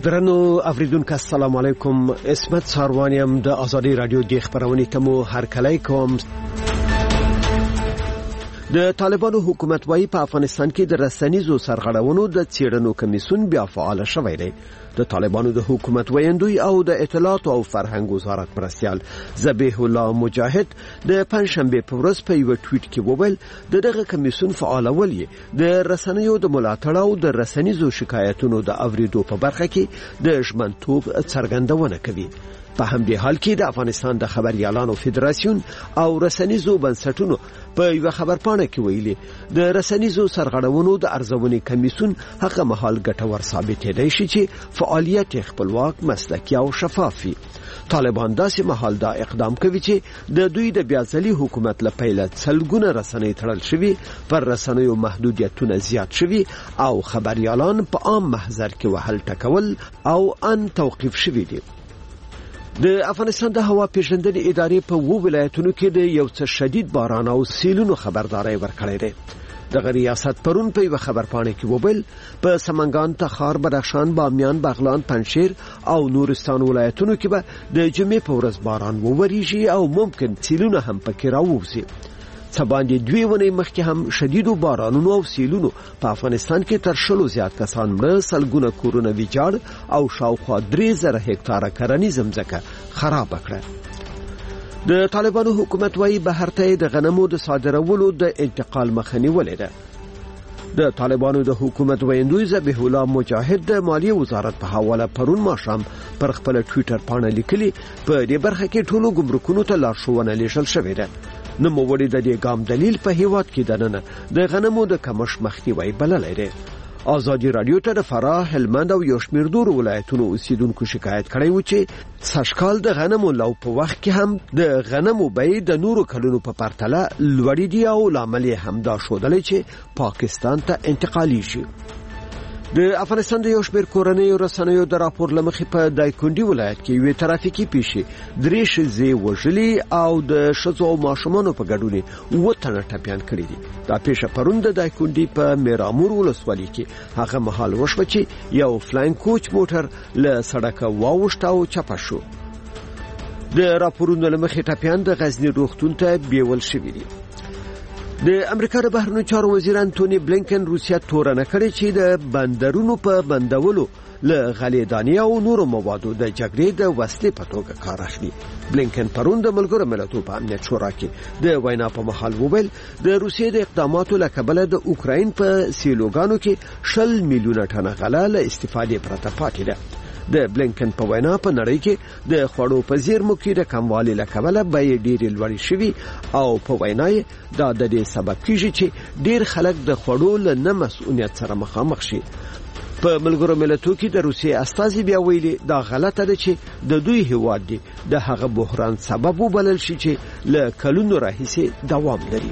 درنو اوریدونکو السلام علیکم. اسمت ساروانیم د آزادی رادیو د خبرونې ته مو هرکلی کوم. د طالبانو حکومت وايي په افغانستان کې د رسنیزو سرغړونو د څېړنو کمیسیون بیا فعال شوی دی. د طالبانو د حکومت ویاندوی او د اطلاعات او فرهنګ وزارت مرستیال ذبیح الله مجاهد د پنځشنبه په ورځ په یو ټویټ کې وویل دغه کمیسیون فعالول یې د رسنیو د ملاتړ او د رسنیزو شکایتونو د اوریدو په برخه کې د ژمنتوب څرګندونه کوي. په همدې حال کې د افغانستان د خبريالانو فدراسیون او رسنیزو بنسټونو په یو خبرپاڼه کې ویلي د رسنیزو سرغړونو د ارزونې کمیسیون هغه مهال ګټور ثابتېدای شي چې فعالیت خپلواک، مسلکي او شفاف وي. طالبان داسې مهال دا اقدام کوي چې د دوی د بیاځلي حکومت لپاره څلګونه رسنۍ تړل شوي، پر رسنیو محدودیتونه زیات شوي او خبريالان په عام محضر کې وهل ټکول او ان توقيف شوي دي. د افغانستان د هوا پیژندنې ادارې په 2 ولایتونو کې د یو څه شدید باران او سیلونو خبرداري ورکړې ده. د ریاست پرون په یو خبرپاڼه کې وویل په سمنګان، تخار، بدخشان، بامیان، بغلان، پنجشیر او نورستان ولایتونو کې به د جمعې په ورځ باران ووريږي او ممکن سیلونه هم پکې راوځي. سباندې 2 ونې مخکې هم شدیدو بارانونو او سیلونو په افغانستان کې تر 100 زیات کسان مړه، سلګونه کورونه ویجاړ او شاوخوا 3000 هکتاره کرنیزه ځمکه خراب کړه. د طالبانو حکومت وايي بهر ته د غنمو د صادرولو د انتقال مخه نیولې ده. د طالبانو د حکومت ویاندوی ذبیح الله مجاهد د مالیې وزارت په حواله پرون ماښام پر خپل ټویټر باندې لیکلي په دې برخه کې ټولو ګمرکونو ته لارښوونه لیږل شوې ده. نو موړي د دې ګام دلیل په هیواد کې دننه د غنمو د کمښت مخنیوي بللای دی. آزادی رادیو ته د فراه، هلمند او یو شمېر نور ولایتونو اوسیدونکو شکایت کړی و چې سږکال د غنمو لو په وخت کې هم د غنمو بیې د نورو کلونو په پرتله لوړې دي او لامل هم دا شودلې چې پاکستان ته انتقالي شي. د افغانستان د یو شمېر کورنیو رسنیو د راپور لمخې په دایکنډي ولایت کې یو ترافیکي پیښې 3 ښځې وژلې او د ښځو او ماشومانو په ګډون 7 تنه ټپیان کړي دي. دا پیښه پرون د دایکنډي په میرامور ولسوالۍ کې هغه مهال وشوه چې یو فلاین کوچ موټر له سړکه واوښت او چپه شو. د راپورونو لمخې ټپیان د غزنی روغتون ته بیول شوي دي. د امریکا د بهرنیو چارو وزیر انټونی بلینکن روسیا تورنه کړې چې د بندرونو په بندولو له غلې دانې او نورو موادو د جګړې د وسلې په توګه کار اخلي. بلینکن پرون د ملګرو ملتونو په امنیت شورا کې د وینا په مهال وویل د روسیې د اقداماتو له کبله د اوکراین په سیلوګانو کې 20 میلیونه ټنه غله له استفادې پرته پاتې ده. د بلینکن په وینا په نړۍ کې د خوړو په زیرمو کې د کموالي له کبله بیې ډېرې لوړې شوي او په وینا یې دا د دې سبب کیږي چې ډېر خلک د خوړو له نه مسؤلیت سره مخامخ شي. په ملګرو ملتونو کې د روسیې استازي بیا ویلي دا غلطه ده چې د دوی هیواد دی د هغه بحران سبب وبلل شي چې له کلونو راهیسې دوام لري.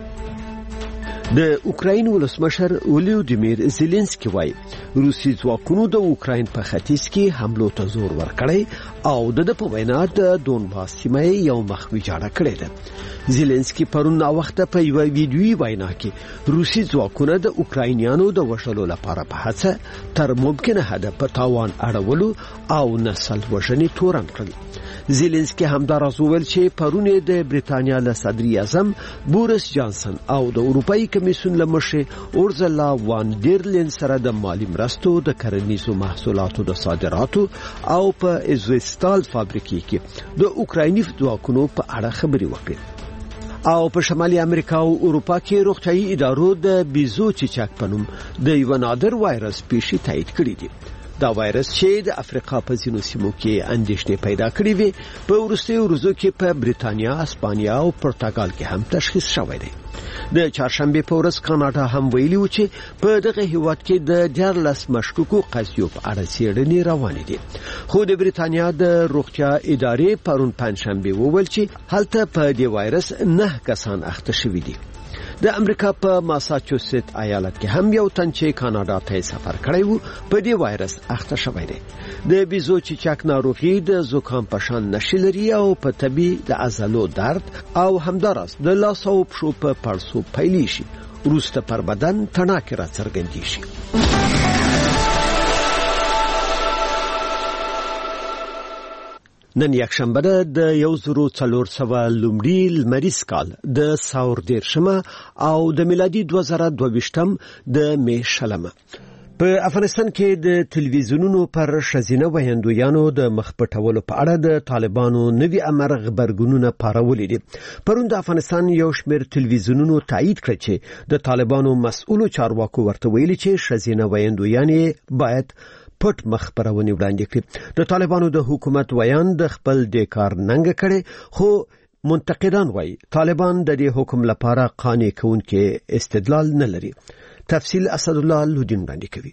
د اوکراین ولسمشر ولودیمیر زيلنسکي وایي روسي ځواکونو د اوکراین په ختیځ کې حملو ته زور ورکړی او د په وینا د دونباس سیمه یو مخ ویجاړه کړې ده. زيلنسکي پرون وخت په یو ویډیوي وینا کې روسي ځواکونه د اوکراینیانو د وژلو لپاره په هڅه تر ممکنه هدف په تاوان اړولو او نسل وژنې تورن کړل. زيلنسکي همداراز وویل چې پرون د بریتانیا له صدر اعظم بوریس جانسن او د اروپאי کمیسیون لمشر اورزلا وان ډیر لین سره د مالی مرستو د کرنیزو محصولاتو د صادراتو او په ازوستال فابریکې کې د اوکرایني ځواکونو په اړه خبري وکړي. او په شمالي امریکا او اروپا کې روغتيایي ادارو د بیزو چیچک په نوم د یو نادر وایرس پیښې تایید کړې دي. دا وایرس چې د افریقا په ځینو سیمو کې اندېښنې پیدا کړې وي په وروستیو ورځو کې په بریتانیا، اسپانیا او پرتګال کې هم تشخیص شوی دی. د چهارشنبه په ورځ کاناډا هم ویلي و چې په دغه هیواد کې د 14 مشکوکو قضیو په اړه څېړنې روانې دي. خو د بریتانیا د روغتیا ادارې پرون پنځشنبه وویل چې هلته په دې وایرس 9 کسان اخته شوي دي. د امریکا په ماساچوست ایالت کې هم یو تن چې کاناډا ته سفر کړی وو په دې وایرس اخته شوی دی. د بیزو چیچک ناروغي د زکام په شان نښې لري او په طبي د عضلو درد او همداراز د لاس او پښو په پړسوب پیلې شي، وروسته پر بدن تڼاکې راڅرګندېږي. نن یکشنبه د 1400 لومړي لمریز کال د ساور دیرشمه او د میلادي 2022م د می شلمه. په افغانستان کې د تلویزیونونو پر ښځینه ویاندویانو د مخ پټولو په اړه د طالبانو نوي امر غبرګونونه پارولي دي. پرون د افغانستان یو شمېر تلویزیونونو تایید کړ چې د طالبانو مسؤلو چارواکو ورته ویلي چې ښځینه ویاندویانې باید پټ مخبرونه وړاندې کړي. د طالبانو د حکومت ویان د خپل د کار ننګ کړي، خو منتقدان وایي طالبان د دې حکم لپاره قانع کوونکې استدلال نه لري. تفصیل اسد الله لودین باندې کوي.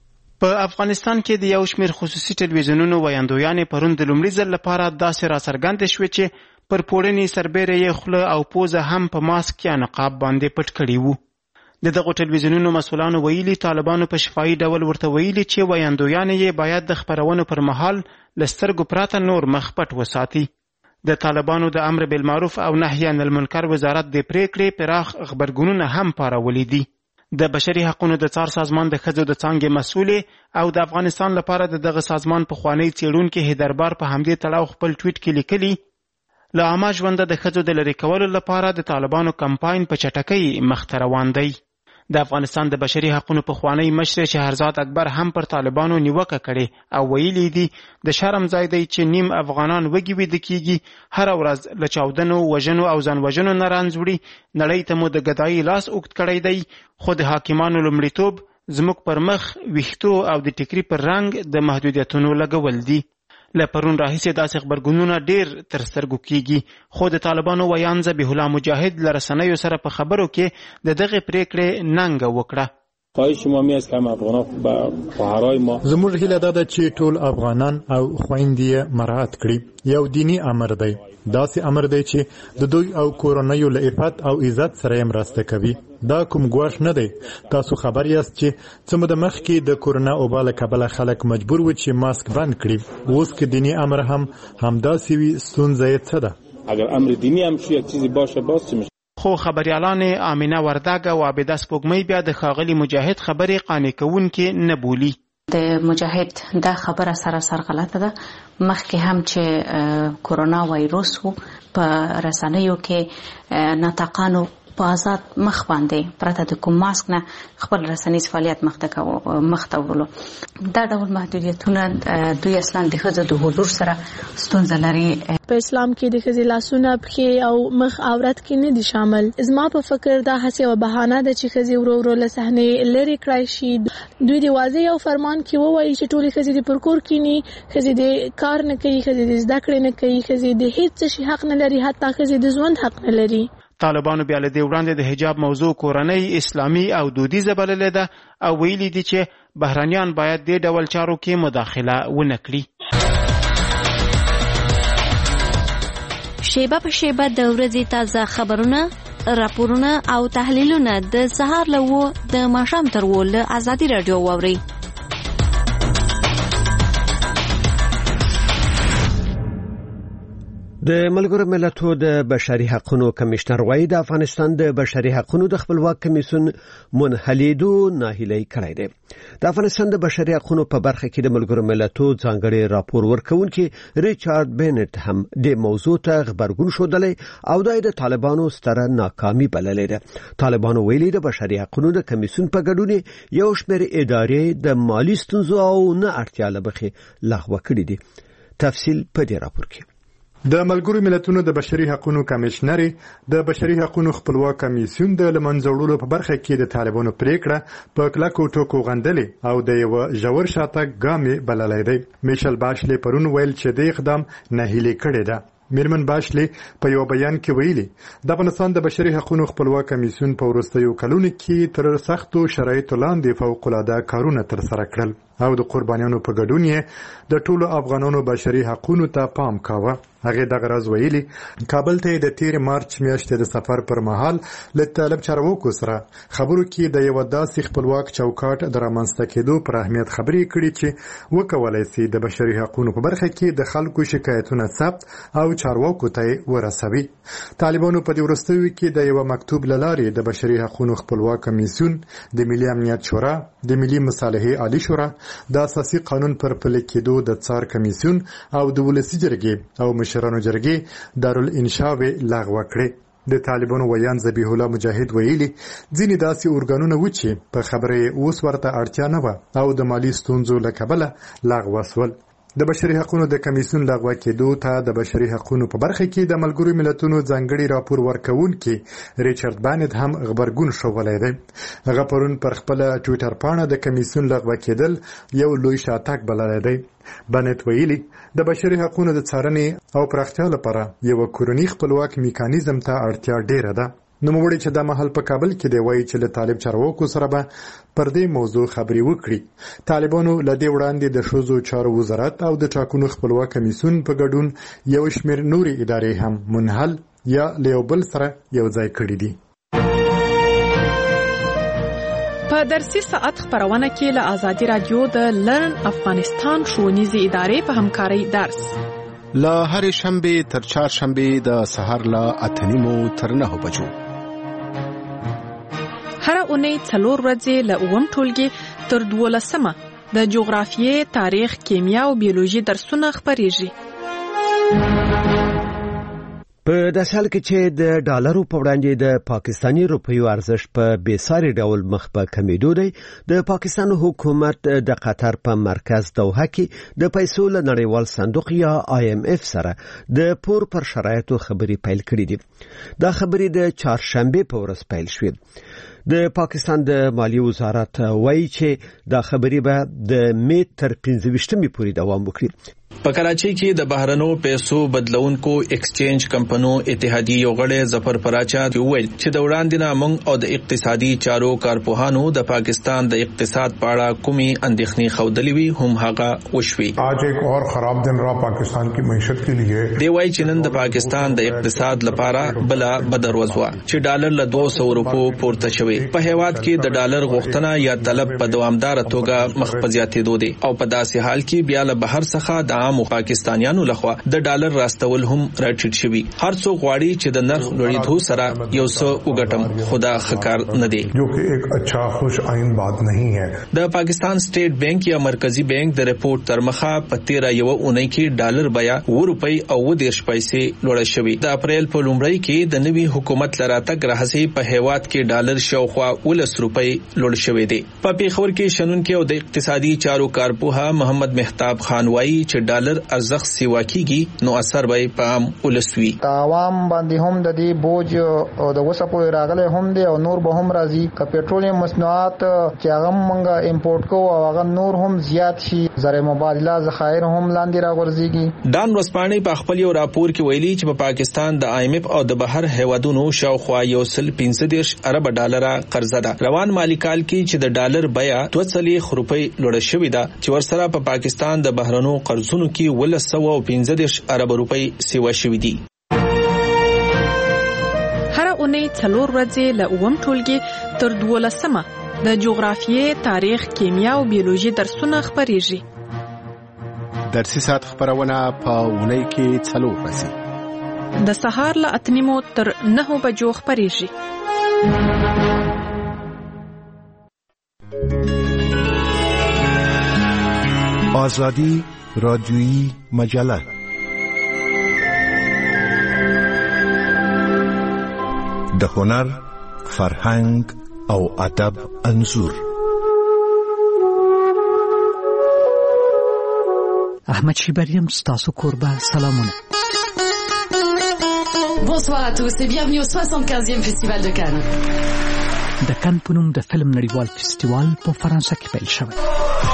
په افغانستان کې د یو شمېر خصوصي ټلویزیونونو ویاندویانې پرون د لومړي ځل لپاره داسې راڅرګندې شوې چې پر پوړنې سربېره یې خوله او پوزه هم په ماسک یا نقاب باندې پټ کړي وو. د دغو ټلویزیونونو مسؤلانو ویلي طالبانو په شفاهي ډول ورته ویلي چې ویاندویانې یې باید د خپرونو پر مهال له سترګو پرته نور مخ پټ وساتي. د طالبانو د امر بالمعروف او نهي عن المنکر وزارت د پریکړې پراخ خبرګونونه هم پارولي دي. د بشري حقوقو د څار سازمان د ښځو د څانګې مسؤلې او د افغانستان لپاره د دغه سازمان پخوانی څېړونکي هیدربار په همدې تړاو خپل ټویټ کې لیکلي له عامه ژونده د ښځو د لرې کولو لپاره د طالبانو کمپاین په چټکۍ مخته روان دی. د افغانستان د بشري حقوقو پخوانی مشر شهرزاد اکبر هم پر طالبانو نیوکه کړې او ویلي دي د شرم ځای دی چې نیم افغانان وږي ویده کیږي، هر ورځ له چاودنو، وژنو او ځان وژنو نه رنځ وړي. نړۍ ته مو د ګدایي لاس اوږد کړی دی، خو د حاکمانو لومړیتوب زموږ پر مخ، ویښتو او د ټیکري پر رنګ د محدودیتونو لګول دي. له پرون راهیسې داسې خبرګونونه ډېر تر سترګو کیږي، خو د طالبانو ویان ذبیح الله مجاهد له رسنیو سره په خبرو کې د دغې پریکړې ننګه وکړه. خواهش ما می است که هم افغانان به خواهرای ما زموږ هیله دا ده چې ټول افغانان او خویندې مراعات کړي. یو دینی امر دی، داسې امر دی چې د دوی او کورنیو له عفت او عزت سره مرسته کوي. دا کوم ګواښ نه دی. تاسو خبر یاست چې څه موده مخکې د کورونا وبا له کبله خلک مجبور و چې ماسک بند کړي. اوس که دینی امر هم همداسې وي، ستونزه یې څه ده؟ اگر امر دینی هم شو یک چیزی باشه باز چی میشه؟ خو خبریالان آمینه وردګ او عابده سپوږمۍ بیا د ښاغلي مجاهد خبرې قانع کوونکې نه بولي. د مجاهد دا خبره سراسر غلطه ده. مخکې هم چې کورونا وایروس وو په رسنیو کې ناطقانو په آزاد مخ باندې پرته د کوم ماسک نه خپل رسنیز فعالیت مخته وړلو. دا ډول محدودیتونه دوی اصلا د ښځو د حضور سره ستونزه لري. په اسلام کې د ښځې لاسونه، پښې او مخ عورت کې نه دي شامل. زما په فکر دا هڅه او بهانه ده چې ښځې ورو ورو له صحنې لرې کړای شي. دوی د واضح او فرمان کې ووایي چې ټولې ښځې د پر کور کینی، ښځې د کار نه کوي، ښځې د زده کړې نه کوي، ښځې د هیڅ شي حق نه لري، حتی ښځې د ژوند حق نه لري. طالبانو بیا له دې وړاندې د حجاب موضوع کورنۍ، اسلامي او دودیزه بللې ده او ویلي دي چې بهرانیان باید دې ډول چارو کې مداخله ونه کړي. شیبه په شیبه د ورځې تازه خبرونه، راپورونه او تحلیلونه د سهار له 9 د ماښام تر 10 له ازادي رادیو واورئ. د ملګرو ملتونو د بشري حقوقو کمشنر وایي د افغانستان د بشري حقوقو د خپلواک کمیسیون منحلیدو ناهیلي کړی دی. د افغانستان د بشري حقوقو په برخه کې د ملګرو ملتونو ځانګړي راپور ورکونکي ریچارډ بینټ هم د موضوع ته خبرګون شودلی او د طالبانو ستره ناکامي بللې ده. طالبانو ویلي د بشري حقوقو د کمیسیون په ګډون یو شمېر ادارې د مالی ستونزو او نه اړتیا له مخې لغوه کړې دي. تفصیل په دې راپور کې. د ملګرو ملتونو د بشري حقوقو کمشنر د بشري حقوقو خپلواک کمیسیون د لمنځوړلو په برخه کې د طالبانو پریکړه په کلکو ټکو غندلې او د یو ژور شاتګ ګامې بللې ده. میشل باشلي پرون ویل چې د اقدام ناهیلي کړی ده. میرمن باشلي په یو بیان کې ویلي د افغانستان د بشري حقوقو خپلواک کمیسیون په وروستیو کلونو کې تر سختو شرایطو لاندې فوق العاده کارونه ترسره کړل او د قربانیانو په ګډون یې د ټولو افغانانو بشري حقوقو ته پام کاوه. هغه دغه راز ویلي کابل ته د 13 مارچ میاشتې د سفر پر مهال له طالب چارواکو سره خبرو کې د یو داسې خپلواک چوکاټ د رامنځته کېدو پر اهمیت خبرې کړې چې وکولای شي د بشري حقوقو په برخه کې د خلکو شکایتونه ثبت او چارواکو ته ورسوي. طالبانو په دې وروستیو کې د یو مکتوب لارې د بشري حقوقو خپلواک کمیسیون، د ملي امنیت شورا، د ملي مصالحې عالی شورا د اساسي قانون پر پلي کېدو د څار کمیسیون او د ولسي جرګې او مشرانو جرګې دارالانشا لغوه کړې. د طالبانو ویان ذبیح الله مجاهد ویلي ځینې داسې اورګانونه و چې په خبره اوس ورته اړتیا نه وه او د مالي ستونزو له کبله لغوه سول. د بشري حقوقو د کمیسیون لغوه کېدو ته د بشري حقوقو په برخه کې د ملګرو ملتونو ځانګړي راپور ورکوونکي ریچارډ بانت هم خبرګون ښوولی دی. هغه پرون پر خپله ټویټر پاڼه د کمیسیون لغوه کېدل یو لوی شاتګ بللی دی. بانت ویلي د بشري حقوقو د څارنې او پراختیا لپاره یو کورنی خپلواک میکانیزم ته اړتیا ډیره ده. نوموړي چې د مهال په کابل کې دی وایي چې له طالب چارواکو سره به پر دې موضوع خبرې وکړي. طالبانو له دې وړاندې د ښځو چارو وزارت او د ټاکنو خپلواک کمیسیون په ګډون یو شمېر نورې ادارې هم منحل یا له یو بل سره یو ځای کړي دي. په درسي ساعت خبرونه کې له آزادي رادیو د لرن افغانستان ښوونیزې ادارې په همکارۍ درس له هرې شنبې تر چهارشنبې د سهار له 8:30 تر 9 بجو. هر اونۍ 4 ورځې له 9 ټولګي تر 12 د جغرافیې، تاریخ، کیمیا او بیولوژي درسونه خبرېږي. په داسې حال کې چې د ډالرو په وړاندې د پاکستاني روپیو ارزښت په بېساري ډول مخ په کمیدو دی، د پاکستان حکومت د قطر په مرکز دوحه کې د پیسو له نړیوال صندوق یا IMF سره د پور پر شرایطو خبرې پیل کړې دي. دا خبرې د چهارشنبې په ورځ پیل شوې. د پاکستان د مالیې وزارت وایي چې دا خبرې به د مې تر 15 پورې دوام وکړي. په کراچۍ کې د بهرنو پیسو بدلونکو ایکسچینج کمپنیو اتحادیې یو غړی ظفر پراچا ویل چې د وړاندې نه موږ او د اقتصادي چارو کارپوهانو د پاکستان د اقتصاد په اړه کومي اندېښنې ښودلې وي هم هغه وشوي. आज एक और खराब दिन रहा पाकिस्तान की معیشت के लिए. دی وایي چې نن د پاکستان د اقتصاد لپاره بلا بدر وزوا چې ډالر له 200 روپو پورته شوی. په هیواد کې د ډالر غوښتنه یا طلب په دوامدار توګه مخ په زیاتېدو دی او په داسې حال کې بیا له بهر څخه د عام پاکستانیانو لخوا د ډالر راستول هم راټیټ شوی. هر څوک غواړي چې د نرخ لوړېدو سره یو څه وګټم، خدا خکار نه دی. جو کہ ایک اچھا خوش آئین بات نہیں ہے. د پاکستان سٹیټ بانک یا مرکزی بانک د رپورت تر مخه په 13 یو اونۍ کې ډالر بیا 2 روپۍ او 10 پیسې لوړ شوی. د اپریل په لومړۍ کې د نوي حکومت لراتګ راهسي په هیواد کې ډالر شاوخوا 10 روپۍ لوړ شوی دی. په پیښور کې شنونکو او د اقتصادي چارو کارپوه محمد مهتاب خان وایي چې ډالر ارزښت سیوا کیږي نو اثر به په عام ولسوي. عوام باندې هم د دې بوج او د وسپو راغله هم دي او نور به هم راځي. ک پېټرولیم مصنوعات چې هغه مونږه امپورټ کوو او هغه نور هم زیات شي، زر مبادله ذخایر هم لاندې راغورځيږي. ډان ورسپانې په خپل یو راپور کې ویلي چې په پاکستان د IMF او د بهر هیوادونو شاوخوا 115 ارب ډالر قرضه ده. روان مالی کال کې چې د ډالر بیا 2 روپۍ لوړ شوې ده چې ورسره په پاکستان د بهرنو قرضونو کې 115 ارب روپۍ سیوا شوې دي. هر اونۍ 4 ورځې له 9 ټولګي تر 12 د جغرافیې، تاریخ، کیمیا او بیولوژي درسونه خبرېږي. درسي ساعت خبرونه په اونۍ کې 4 ورځې د سهار له 8:30 تر 9 بجو خبرېږي. آزادی رادیویی مجله د هنر، فرهنګ او ادب انځور. احمد شیبریم ستاسو کوربه سلامونه. Bonsoir à tous et bienvenue au 75e Festival de Cannes. د کان په نوم د فلم نړیوال فستیوال په فرانسه کې پیل شوی.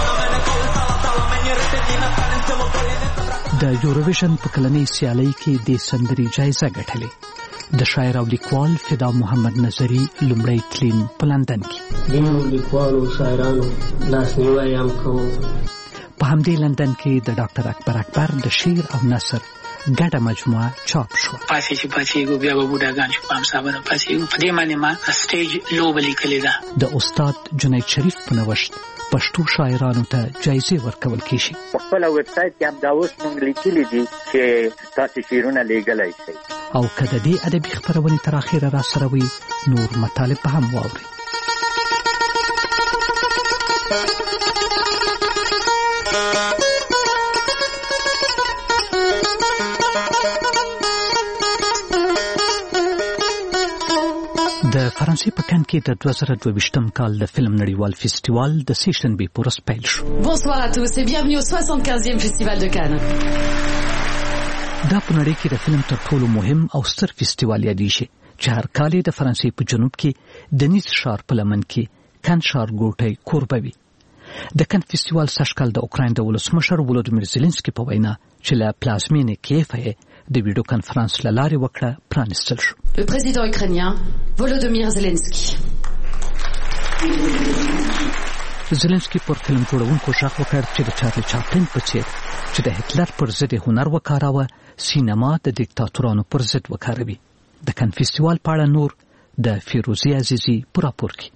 د یوروویژن په کلنۍ سیالۍ کې د سندرې جایزه ګټلې. د شاعر او لیکوال فدا محمد نظری لومړی تلین په لندن کې. د لیکوالو شاعرانو لاسنیوی هم کوو. په همدې لندن کې د ډاکټر اکبر د شعر او نثر ګډه مجموعه چاپ شو. پاتې چې پاتېږو بیا به بوډاګان شو، په همسابه پاتېږو. په دې باندې ما سټیج لوبه لیکلې ده. د استاد جنید شریف په نوښت پښتو شاعرانو ته جایزې ورکول کیږي. په خپل ویب سایټ کې هم دا اوس موږ لیکلي دي چې تاسو شعرونه لیږلی شئ. او که د دې ادبي خپرونې تر اخره را سره وي نور مطالب هم واورئ. د فرانسې په کان کې د 2022م کال د فلم نړیوال فستیوال د سیشنبې په ورځ پیل شو. Bonsoir à tous et bienvenue au 75e Festival de Cannes. دا په نړۍ کې د فلم تر ټولو مهم او ستر فستیوال یادېږي چې هر کال د فرانسې په جنوب کې د نیس ښار په لمن کې کان ښار ګوټی کوربه وي. د کان فستیوال سږکال د اوکراین د ولسمشر ولودیمیر زيلنسکي په وینا چې له پلازمینې کیف یې د ویډیو کانفرنس له لارې وکړه پرانیستل شو. Le président ukrainien Volodymyr Zelensky. زيلنسکي پر فلم جوړونکو غږ وکړ چې د چارلي چاپلین په څیر چې د هټلر پر ضد هنر وکاراوه سینما د دیکتاتورانو پر ضد وکاروي. د کان فستیوال په اړه نور د فیروزی عزیزی په راپور کې.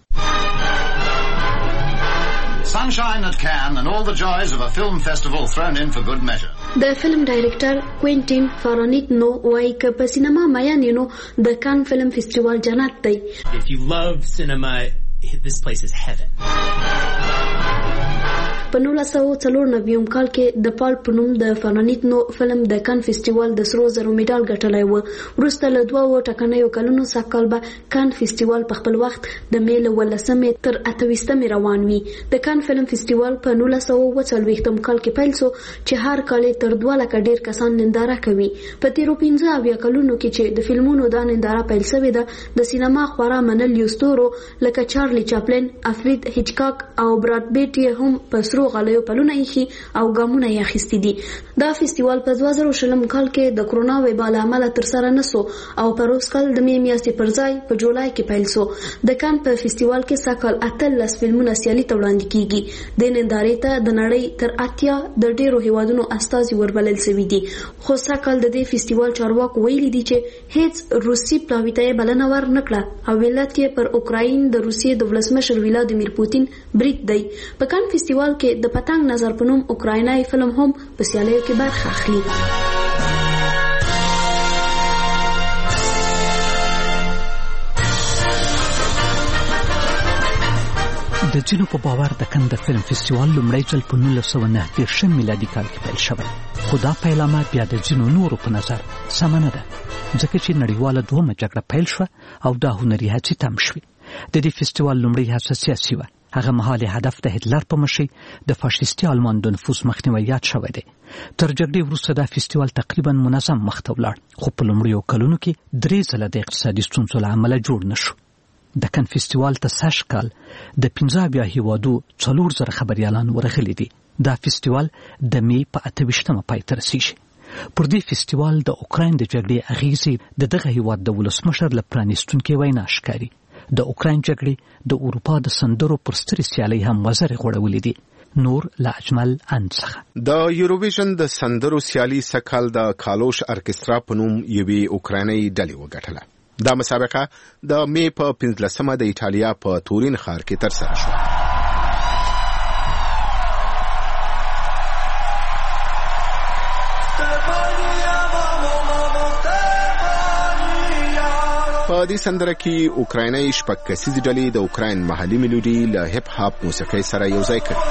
Sunshine at Cannes and all the joys of a film festival thrown in for good measure. The film director Quentin Tarantino وایي که په سینما میان نو د کان فلم فستیوال جنت دی. If you love cinema, this place is heaven. په 1994 کال کې د پال په نوم د فرانیتنو فلم د کان فستیوال د سرو زرو میډال ګټلی و. وروسته له 2 ټاکنیو کلونو څخه کال به کان فستیوال په خپل وخت د مې له 18 تر 28 روان وي. د کان فلم فستیوال په 1940 کال کې پیل شو چې هر کال تر 2 لکه ډیر کسان ننداره کوي. په تیرو 15 کلونو کې چې د فلمونو د ننداره پیل شوې ده د سینما خورا منل یوستورو لکه چارلی چاپلین، افرید هیچکاک او براد پیټ هم په غلیو پلونه یې او ګامونه یې اخیستي دي. دا فستیوال په 2020 کال کې د کرونا وبا له امله ترسره نشو او په روس کال د مې میاشتې پر ځای په جولای کې پیل شو. د کان په فستیوال کې سکل 18 فلمونه سیالي ته وړاندې کیږي. د نندارې ته د نړۍ تر 80 د ډیرو هیوادونو استازي وربلل شوي دي. خو سکل د دې فستیوال چارواکو ویلي دي چې هیڅ روسي پلاویته بلنه ور نکړه او ولایت کې پر اوکراین د روسیې د ولسمشر ولادیمیر پوتین بریټ دی. په کان فستیوال کې د پتنګ نظر په نوم اوکراینای فلم هم په سیالیو کې برخه اخلي. د ځینو په باور د کان د فلم فستیوال لومړی ځل په 1990 میلادي کال کې پیل شوی. خو دا پیلامه بیا د ځینو نورو په نظر سمه نه ده ځکه چې نړیواله دویمه جګړه پیل شوه او دا هنري هڅې تم شوې. د دې فستیوال لومړی هڅه سیاسي وه. هغه مهال هدف د هټلر په مشرۍ د فاشیستي آلمان د نفوذ مخنیوی یاد شوی دی. تر جګړې وروسته دا فستیوال تقریبا منظم مخته ولاړ خو په لومړیو کلونو کې 3 ځله د اقتصادي ستونزو له امله جوړ نشو. د کان فستیوال ته سږکال د 15 هیوادو 4,000 خبریالان ورغلي دي. دا فستیوال د مې په 28 پای ته رسیږي. پر دې فستیوال د اوکراین د جګړې اغیزې د دغه هیواد د ولسمشر له پرانیستونکې وینا ښکاري. د اوکراین جګړې د اروپا د سندرو پر سترې سیالۍ هم وزرې غوړولې دي. نور لا اجمل اند څخه د یوروویژن د سندرو سیالي سکل د کالوش ارکسترا په نوم یوې اوکرایني ډلې وګټله. دا مسابقه د مې په 15 د ایټالیا په تورین ښار کې ترسره شوه. په دې سندره کې اوکرایني شپږ کسیزې ډلې د اوکراین محلي میلودي له هپ هاپ موسیقۍ سره یوځای کړي.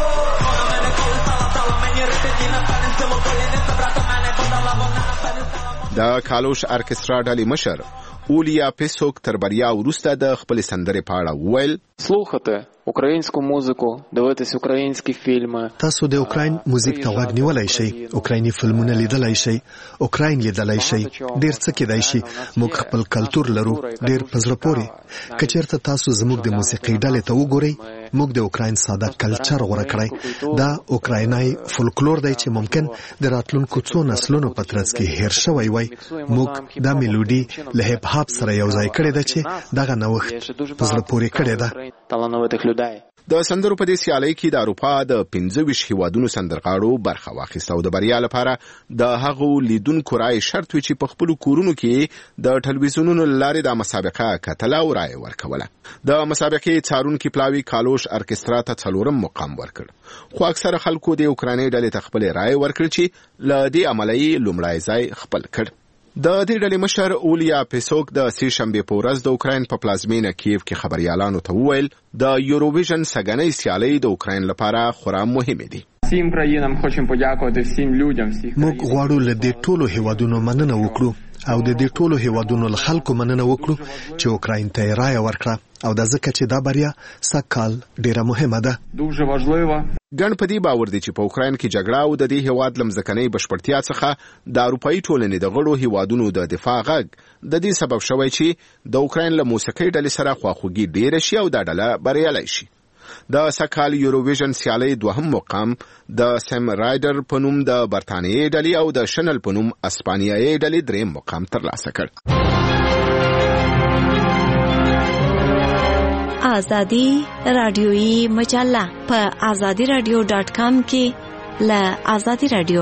د کالوش ارکسترا ډلې مشر اولیا پیسوک تر بریا وروسته د خپل سندرې په اړه وویل: слухати українську музику, дивитись українські фільми. تاسو د اوکراین موزیک ته غوږ نیولای شئ، اوکرایني فلمونه لیدلای شئ، اوکراین لیدلای شئ. ډیر څه کېدای شي. موږ خپل کلتور لرو، ډیر په زړه پورې. که چېرته تاسو زموږ د موسیقۍ ډلې ته وګورئ، موږ د اوکراین ساده کلچر غوره کړی. دا اوکراینای فولکلور دی چې ممکن د راتلونکو څو نسلونو په ترڅ کې هیر شوی وای. موږ دا میلودي له هپ هاپ سره یوځای کړی ده چې دغه نوښت په زړه پورې کړی ده. د سندرو په دې سیالۍ کې د اروپا د 25 هیوادونو سندرغاړو برخه واخیسته او د بریا لپاره د هغو لیدونکو رای شرط وي چې په خپلو کورونو کې د ټلویزیونونو له لارې د مسابقه کتله او رای ورکوله. د مسابقې څارونکي پلاوي کالوش ارکسترا ته 4 مقام ورکړ. خو اکثره خلکو د اوکرایني ډلې ته خپل رای ورکړ چې له دې عملي لومړی ځای خپل کړ. د دې ډلې مشر اولیا پیسوک د سې شنبې په ورځ د اوکراین په پلازمینه کیف کې خبريالانو ته وویل د یوروویژن سګنۍ سیالۍ د اوکراین لپاره خورا مهمه دي. موږ غواړو له دې ټولو هیوادونو مننه وکړو او د دې ټولو هیوادونو له خلکو مننه وکړو چې اوکراین ته رایه ورکړه او د ځکه چې دا بریا سکهال ډیره مهمه ده. ګڼ په دې باور دي چې په اوکراین کې جګړه او د دې هیواد لمځکنۍ بشپړتیا څخه د اروپایي ټولنې د غړو هیوادونو د دفاع غږ د دې سبب شوی چې د اوکراین له موسیقۍ ډلې سره خواخوږي ډیره شي او دا ډله بریالۍ شي. د سکهال یوروویژن سیالۍ دوهم مقام د سم رایډر په نوم د برتانیې ډلې او د شنل په نوم اسپانیایي ډلې دریم مقام ترلاسه کړ. آزادی رادیویی مجله په azadiradio.com کې ل آزادی رادیو.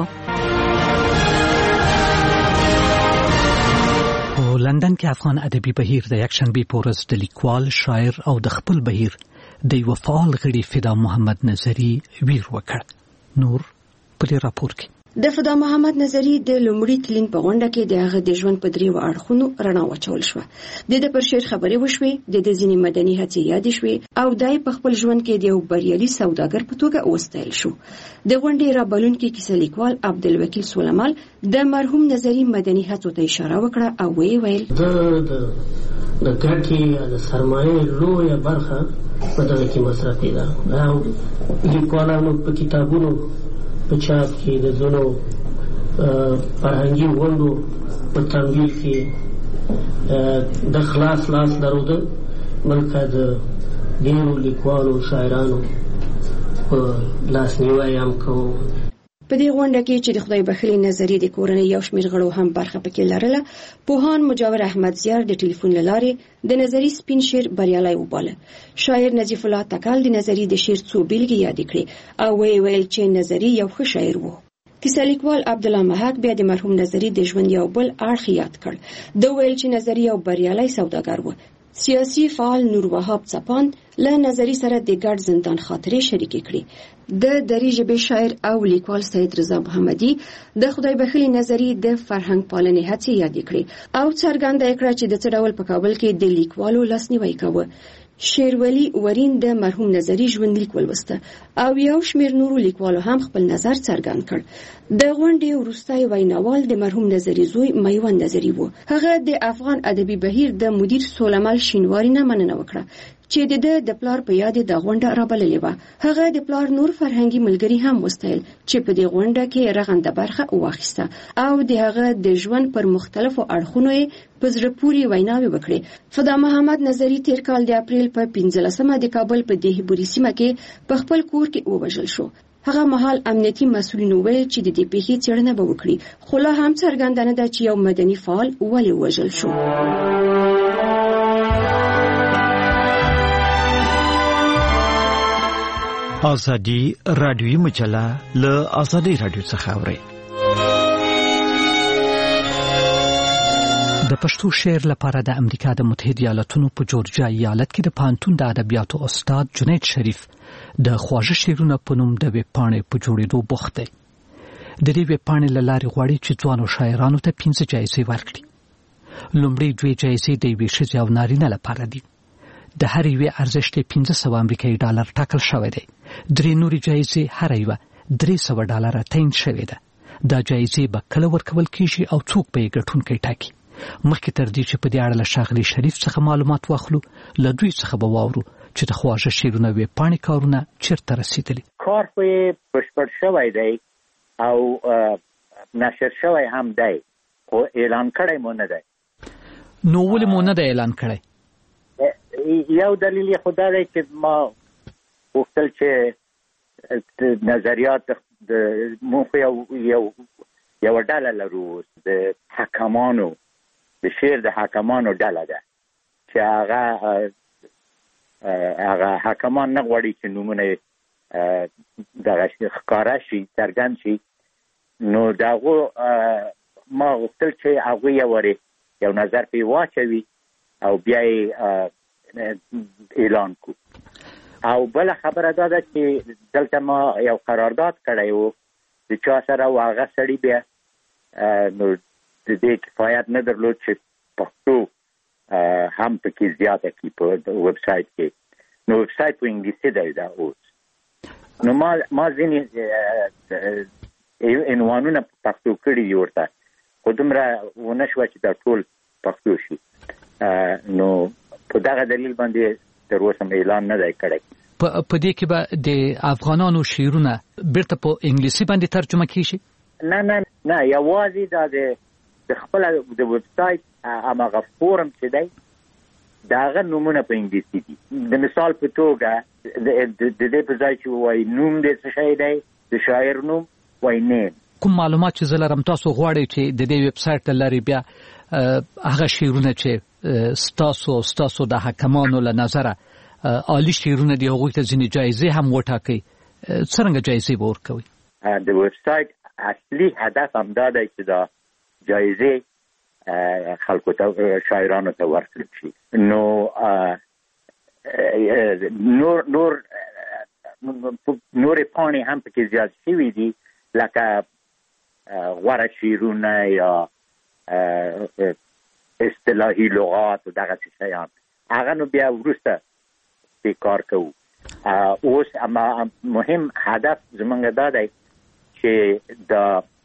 په لندن کې افغان ادبي بهیر د یکشنبه په ورځ د لیکوال، شاعر او د خپل بهیر د یو فعال غړي فدا محمد نظری ویر وکړ. نور په دې راپور کې د فدا محمد نظری د لومړي تلین په غونډه کې د هغه د ژوند په دریو اړخونو رڼا واچول شو. د پر شعر خبرې وشوې، د ځینې مدني هڅې یادې شوې او دای په خپل ژوند کې د یو بریالي سوداګر په توګه اوستایل شو. د غونډې رابلونکي کیسه لیکوال عبدالوکیل سولمال د مرحوم نظری مدني هڅو ته اشاره وکړه او ویل د ګټې د سرمایې لویه برخه په دغه کې مصرفي ده. او لیکوالانو په کتابونو په چاپ کې د زونو فرهنګي غونډو په تمویل کې د خلاص لاس درلوده، بلکې د ډېرو لیکوالو شاعرانو په لاسنیوی هم کوو. په دې غونډه کې چې د خدای بخښلي نظری د کورنۍ یو شمېر غړو هم برخه پکې لرله، پوهان مجاور احمد زیار د ټلیفون له لارې د نظری سپین شعر بریالی وباله. شاعر نظیف الله تکل د نظری د شعر څو بیلګې یادې کړې او ویل چې نظری یو ښه شاعر و. کیسه لیکوال عبدالله محق بیا د مرحوم نظری د ژوند یو بل اړخ یاد کړ. د ویل چې نظری یو بریالی سوداګر و. سیاسي فعال نور وهاب څپان له نظری سره د ګډ زندان خاطرې شریکې کړې. د دری ژبې شاعر او لیکوال سید رضا محمدي د خدای بخښلي نظری د فرهنګ پالنې هڅې یادې کړې او څرګنده کړه چې د څه ډول په کابل کې د لیکوالو لاسنیوی کاوه. شیرولی ورین د مرحوم نظری ژوندلیک ولوسته او یو شمېر نورو لیکوالو هم خپل نظر څرګند کړ. د غونډې وروستی ویناوال د مرحوم نظری زوی میوند نظری و. هغه د افغان ادبي بهیر د مدیر سولمال شینواری نه مننه وکړه چې د پلار په یاد د غونډه رابللې و. هغه د پلار نور فرهنګي ملګری هم وستایل چې په دې غونډه کې رغنده برخه واخیسته او د هغه د ژوند پر مختلفو اړخونو په زړه پورې ویناوې وکړې. فدا محمد نظری تیر کال د اپریل په 15مه د کابل په دهبوري سیمه کې په خپل کور کې ووژل شو. هغه مهال امنیتي مسؤلین ویل چې د دې پیښې څېړنه به وکړي، خو لا هم څرګنده نه ده چې یو مدني فعال ولې ووژل شو. آزادی رادیویی مجله له آزادی رادیو څخه اوري. د پښتو شعر لپاره د امریکا د متحده ایالاتونو په جورجیا ایالت کې د پانتون د ادبیاتو استاد جنید شریف د خواږه شعرونه په نوم د ویبپاڼې په جوړېدو بوخت دی. د دې ویبپاڼې له لارې غواړي چې ځوانو شاعرانو ته 15 جایزې ورکړي. لومړی 2 جایزې د یوې ښځې او نارینه لپاره دي. د هر یوې ارزښت 500 امریکایي ډالر ټاکل شوی دی. 3 نورې جایزې هر یوه $300 تعیین شوې ده. دا جایزې به کله ورکول کیږي او څوک به یې ګټونکی ټاکي. مخکې تر دې چې په دې اړه له ښاغلي شریف څخه معلومات واخلو، له دوی څخه به واورو چې د خواږه شعرونه ویبپاڼې کارونه چیرته رسیدلي. کار خو یې بشپړ شوی دی او نشر شوی هم دی، خو اعلان کړی مو نه دی. نو ولې مو نه دی اعلان کړی؟ یو دلیل یې خو دا دی چې ما غوښتل چې نظریات موږ یو ډله لرو د حکمانو، د شعر د حکمانو ډله ده چې هغه حکمان نه غواړي چې نومونه دغه ښکاره شي، څرګند شي. نو د هغو ما غوښتل چې هغوی یو نظر پرې واچوي او بیا یې اعلان کړو. او بله خبره دا ده چې دلته ما یو قرارداد کړی و د چا سره، و هغه سړي بیا نو د دې کفایت نه درلود چې پښتو هم پکې زیاته کی په ویب سایت کې. نو ویب سایت په انګلیسي دی دا اوس. نو ما ځینې عنوانونه پښتو کړي دي ورته، خو دومره ونه شوه چې دا ټول پښتو شي. نو په دغه دلیل باندې تر اوسه اعلان نه دی کړی. په دې کې به د افغانانو شعرونه بیرته په انګلیسي باندې ترجمه کیږي؟ نه یوازې دا د خپل د ویب سایت هغه فورم چې دی داغه نومونه په انګلیسي دي. د مثال په توګه د دې په ځای چې وایي نوم دې څه شی دی، د شاعر نوم وایي نیم. کوم معلومات چې زه لرم تاسو غواړئ چې د دې ویب سایت له لارې بیا هغه شعرونه چې ستاسو د حکمانو له نظره عالی شعرونه دي هغوی ته ځینې جایزې هم وټاکئ، څرنګه جایزې به ورکوئ؟ د ویب سایت اصلي هدف همدا دی چې دا جایزې خلکو ته شاعرانو ته ورکړل شي. نو نور پاڼې هم پکې زیات شوي دي لکه غوره شعرونه یا اصطلاحي لغات او دغه شیان. هغه نو بیا وروسته پې کار کوو. اوس اما مهم هدف زمونږ دا دی چې د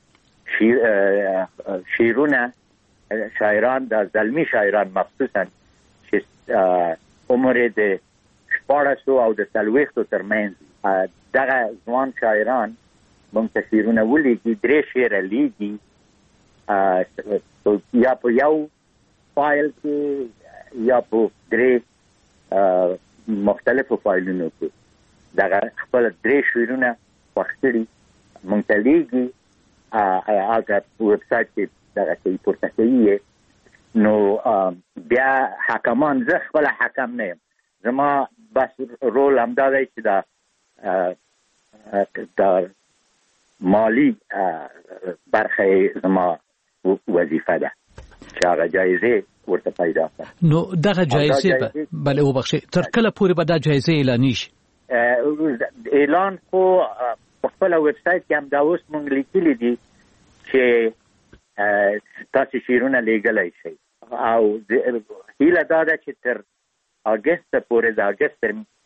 شعرونه شاعران د زلمی شاعران مخصوصا چې عمر د 14 او د 40 ترمنځ دغه ځوان شاعران موږ ته شعرونه ولیکي، 3 شعره لیکي یا په یو فایل کې یا په 3 مختلفو فایلونو کې. دغه خپل 3 شعرونه وختړي موږ ته لیکي، هغه ویب سایت کې دغه کې پورته کوي. نو بیا حکمان، زه خپل حکم نه یم، زما بس رول همدا دی چې دا مالی برخه زما وظیفه ده چې هغه جایزې ورته پیدا کړم. نو دغه جایزې بله وبخښئ تر کله پورې به دا جایزې اعلانیږي؟ اعلان خو په خپل ویب سایت کې هم دا اوس موږ لیکلي دي چې تاسو شعرونه لیږلی شئ، او هیله دا ده چې تر اګست پورې د اګست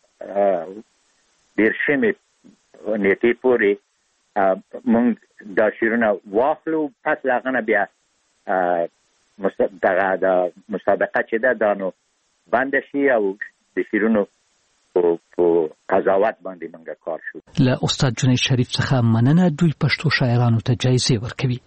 10 نیټې پورې موږ دا شعرونه واخلو. پس له هغه نه بیا دغه د مسابقه چې ده دا نو بنده شي او د شعرونو په قضاوت باندې موږ کار شو. له استاد جنید شریف څخه مننه، دوی پښتو شاعرانو ته جایزې ورکوي.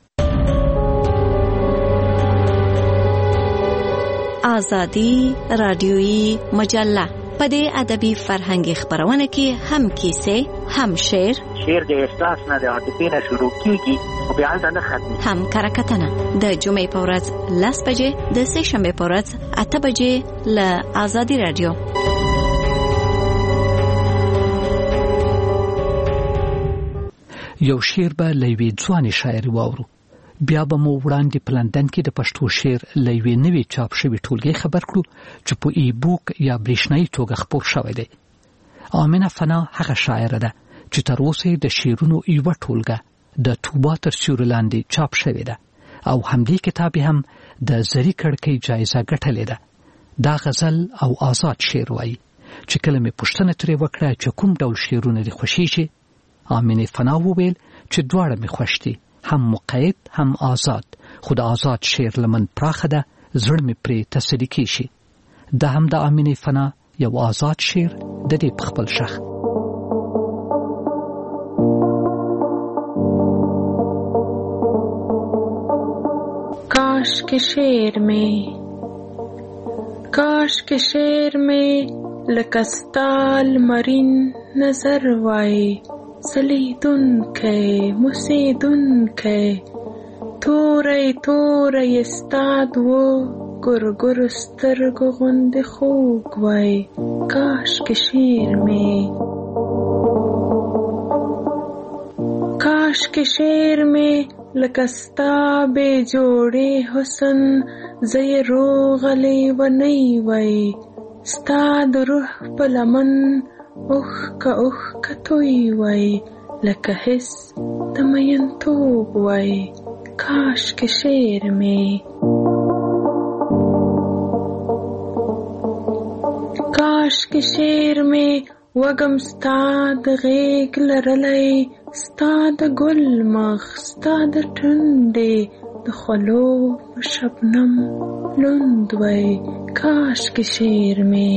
آزادی رادیویی مجله په دې ادبي فرهنګي خبرونه کې هم کیسې، هم شعر د احساس نه د عاطفې نه شروع کیږي او بیا نه ختمي، هم کرکټنه د جمعې په ورځ 10 بجې، د سه شنبې په ورځ 8 بجې له آزادی رادیو. یو شعر به له یوې ځوانې شاعرې واورو. بیا به مو وړاندې په لندن کې د پښتو شعر له یوې نوې چاپ شوې ټولګې خبر کړو چې په ای بوک یا برېښنایي توګه خپور شوی دی. آمنه فنا هغه شاعره ده چې تر اوسه د شعرونو یوه ټولګه د توبا تر سیوري لاندې چاپ شوې ده او همدې کتاب هم د زری کړکۍ جایزه ګټلې ده. دا غزل او آزاد شعر وایي چې کله مې پوښتنه ترې وکړه چې کوم ډول شعرونه دې خوښیږي، آمنه فنا وویل چې دواړه مې خوښ دي، هم مقید هم آزاد، خو د آزاد شعر لمن پراخه ده، زړه مې پرې تسلي کیږي. دا هم د آمنه فنا یو آزاد شعر د دې په خپل شخ. काश के शेर में लकस्ताल मरीन नजर वाए सलीदुन के मुसीदुन के थोरे استاد و گرگر سترگو غند خوگ वाए काश के शेर में لکستا بے جوڑے حسن زی روغلی و نئی وی ستاد روح پلمن اخ کا توی وی لکه حس دمین توب وی काश के शेर में काश के शेर में वगम ستاد غیگ لرلی ستاد گل مخ ستاد ټنډې د خلو شبنم لوند وای काश के शेर में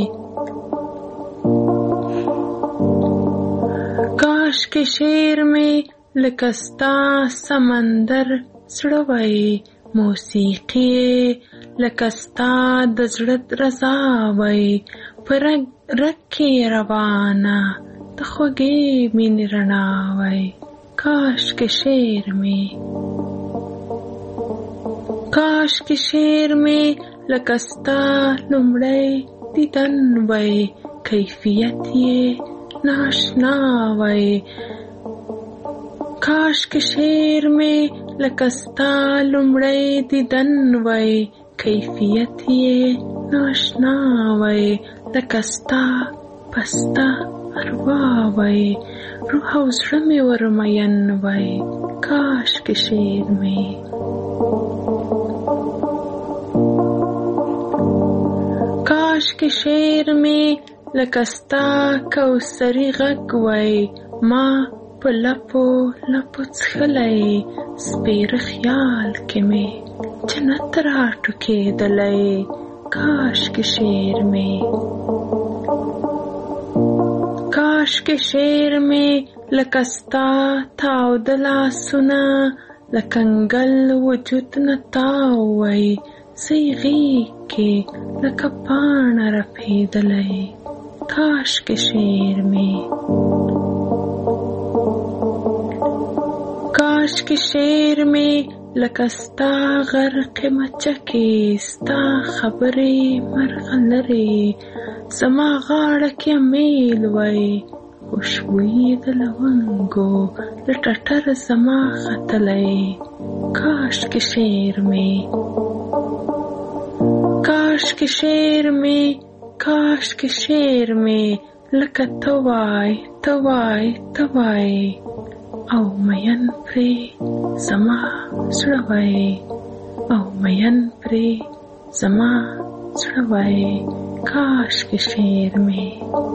काश के शेर में लकस्ता समंदर سړوي موسیقي لکستا د زړه رضا وای پر رکه روانه د خوږې مینې رڼا وای काश के शेर में काश के शेर में لکستا لمړی دیدن وای کیفیت یې ناشنا وای काश के शेर में लकस्ता लुमड़े दिदन वै कैफियत ये नाशना वै लकस्ता पस्ता अरवा वै रूह उजड़ में वरमयन वै काश के शेर में काश के शेर में लकस्ता कौसरी गक वै माँ پلپو لپو څخلای سپیر خیال کې می جنت را ټوکې دلای काश के शेर में काश के शेर में लकस्ता थाव दला सुना लकंगल वजूद नतावई सीगी के लकपान रफे दलay काश के शेर में काश के शेर में लकस्ता गर्क मचके स्ता खबरे मरगलरे समा गाड़क मेल वै खुशबुई दलवंगो लटटर समा खतले काश के शेर में काश के शेर में काश के शेर में लकतवाय तवाय तवाय او مین پری زما سړوي او مین پری زما سړوي काश के शेर में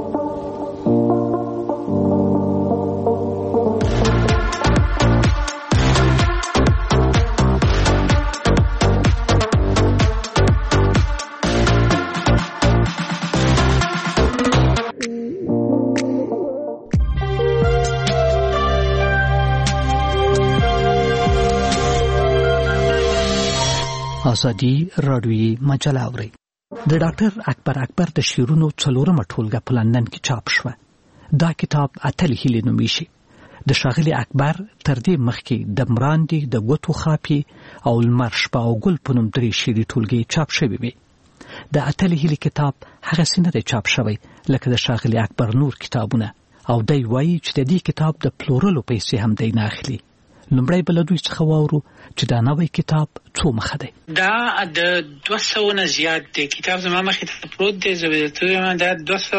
ازادي راډیوي مجله اوري د ډاکټر اکبر د شیرونو څلورمه ټولګه په لندن کې چاپ شوه. دا کتاب اتل هیلې نومیږي. د ښاغلي اکبر تر دې مخکې د مراندې د ګوتو خاپي او لمر شپه او ګل په نوم درې شعري ټولګې چاپ شوې وې. د اتل هیلې کتاب هغسې نه دی چاپ شوی لکه د ښاغلي اکبر نور کتابونه، او دی وایي چې د دې کتاب د پلورلو پیسې هم دی نه اخلي. لومړی به له دوی څخه واورو چې دا نوی کتاب څو مخه دی. دا د 200 نه زیات دی. کتاب زما مخې ته پروت دی، زه دا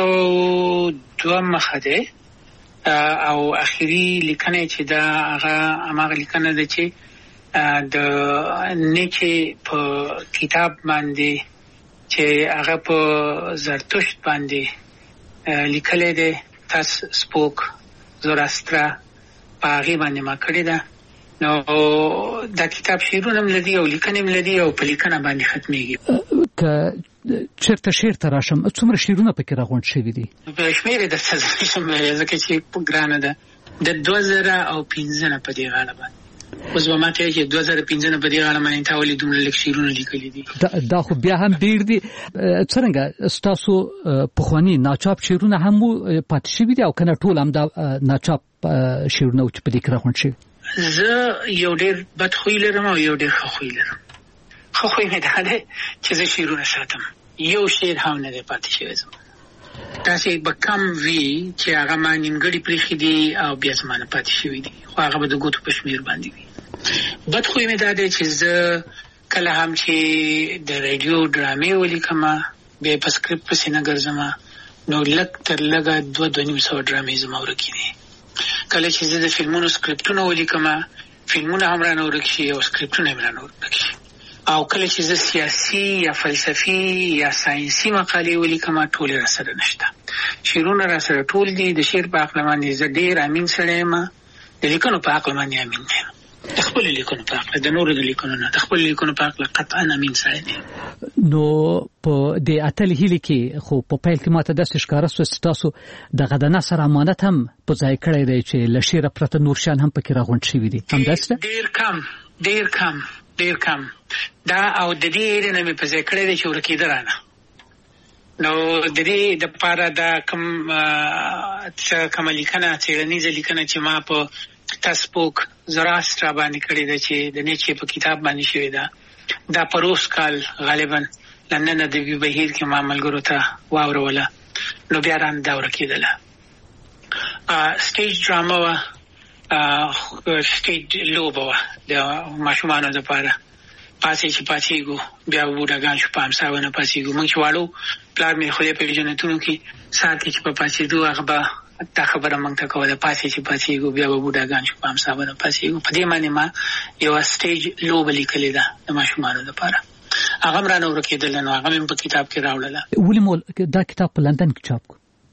202 مخه دی او اخیری لیکنه چې دا هغه لیکنه ده چې د نیچه په کتاب باندې چې هغه په زرتشت باندې لیکل دی، تاس سپوک زوراسترا په هغې باندې ما کړې ده. نو دا کتاب شعرونه ملدي او لیکنې ملدي او په لیکنه باندې ختمېږي. که چېرته شعر ته راشم څومره شعرونه پکې راغونډ شوي دي؟ په شمېرې درته نشم ویلی ځکه چې ګرانه ده. د 2015 نه په دې غاړه باندې اوس به ما ته چې 2015 نه په دې غاړه باندې تا ولې دومره لږ شعرونه لیکلي دي؟ دا خو بیا هم ډېر دي. څرنګه ستاسو پخواني ناچاپ شعرونه هم پاتې شوي دي او که نه ټول هم دا ناچاپ شعرونه چې په دې کې راغونډ شوي؟ زه یو ډېر بد خوی لرم او یو ډېر ښه خوی لرم. ښه خوی مې دا دی چې زه شعرونه ساتم، یو شعر هم نه دی پاتې شوی زما. داسې به کم وي چې هغه ما نیمګړي پرېښي دي او بیا زما نه پاتې شوي دي، خو هغه به د ګوتو په شمېر باندې وي. بد خوی مې دا دی چې زه کله هم چې د رادیو ډرامې ولیکم بیا په سکرپټ پسې نه ګرځم، نو لږ تر لږه 200 ډرامې زما ورکې دي. کله چې زه د فلمونو سکرپټونه ولیکم فلمونه هم رانه ورک شي او سکرپټونه هم رانه ورک شي. او کله چې زه سیاسي یا فلسفي یا ساينسي مقالې ولیکم ټول را سره نشته. شعرونه را سره ټول دي. د شعر په عقل باندې زه ډېر امین سړی یم. د لیکنو په عقل باندې امین یم. د خپل لیکنو په عقل، د نورو د لیکنو نه، د خپل لیکنو په عقل قطعا امین سړی دی. نو په د اتل هیلي کې خو په پیل کې ماته داسې ښکاره سو چې تاسو د غدنه سره امانت هم په ځای کړی دی چې له شعره پرته نور شیان هم پکې راغونډ شوي دي. همداسې ډېر کم دا او د دې نه مې په ځای کړی دی چې ورکېده رانه. نو د دې دپاره دا کومه لیکنه څېړنیزه لیکنه چې ما په تاسپوک زراسترا باندې کړې ده چې د نیچې په کتاب باندې شوې ده، دا پروس کال غالبا لندن ادبي بهیر کې ما ملګرو ته واوروله. نو بیا رانه دا ورکېدله. سټیج ډراما وه، سټیج لوبه وه د ماشومانو دپاره. پاسې چې پاڅېږو بیا بوډاګان شو په امسا ونه پاڅېږو. موږ چې واړو پلار مې خدای په جنتونو کې سهار کې چې په پاڅېدو هغه به دا خبره موږ ته کوله، پاسې چې پاڅېږو بیا به بوډاګان شو په امسا ونه پاڅېږو. په دې باندې ما یوه سټیج لوبه لیکلې ده د ماشومانو دپاره. هغه هم رانه ورکېدله. نو هغه مې په کتاب کې راوړله. ولې مو دا کتاب په لندن کې چاپ کړو؟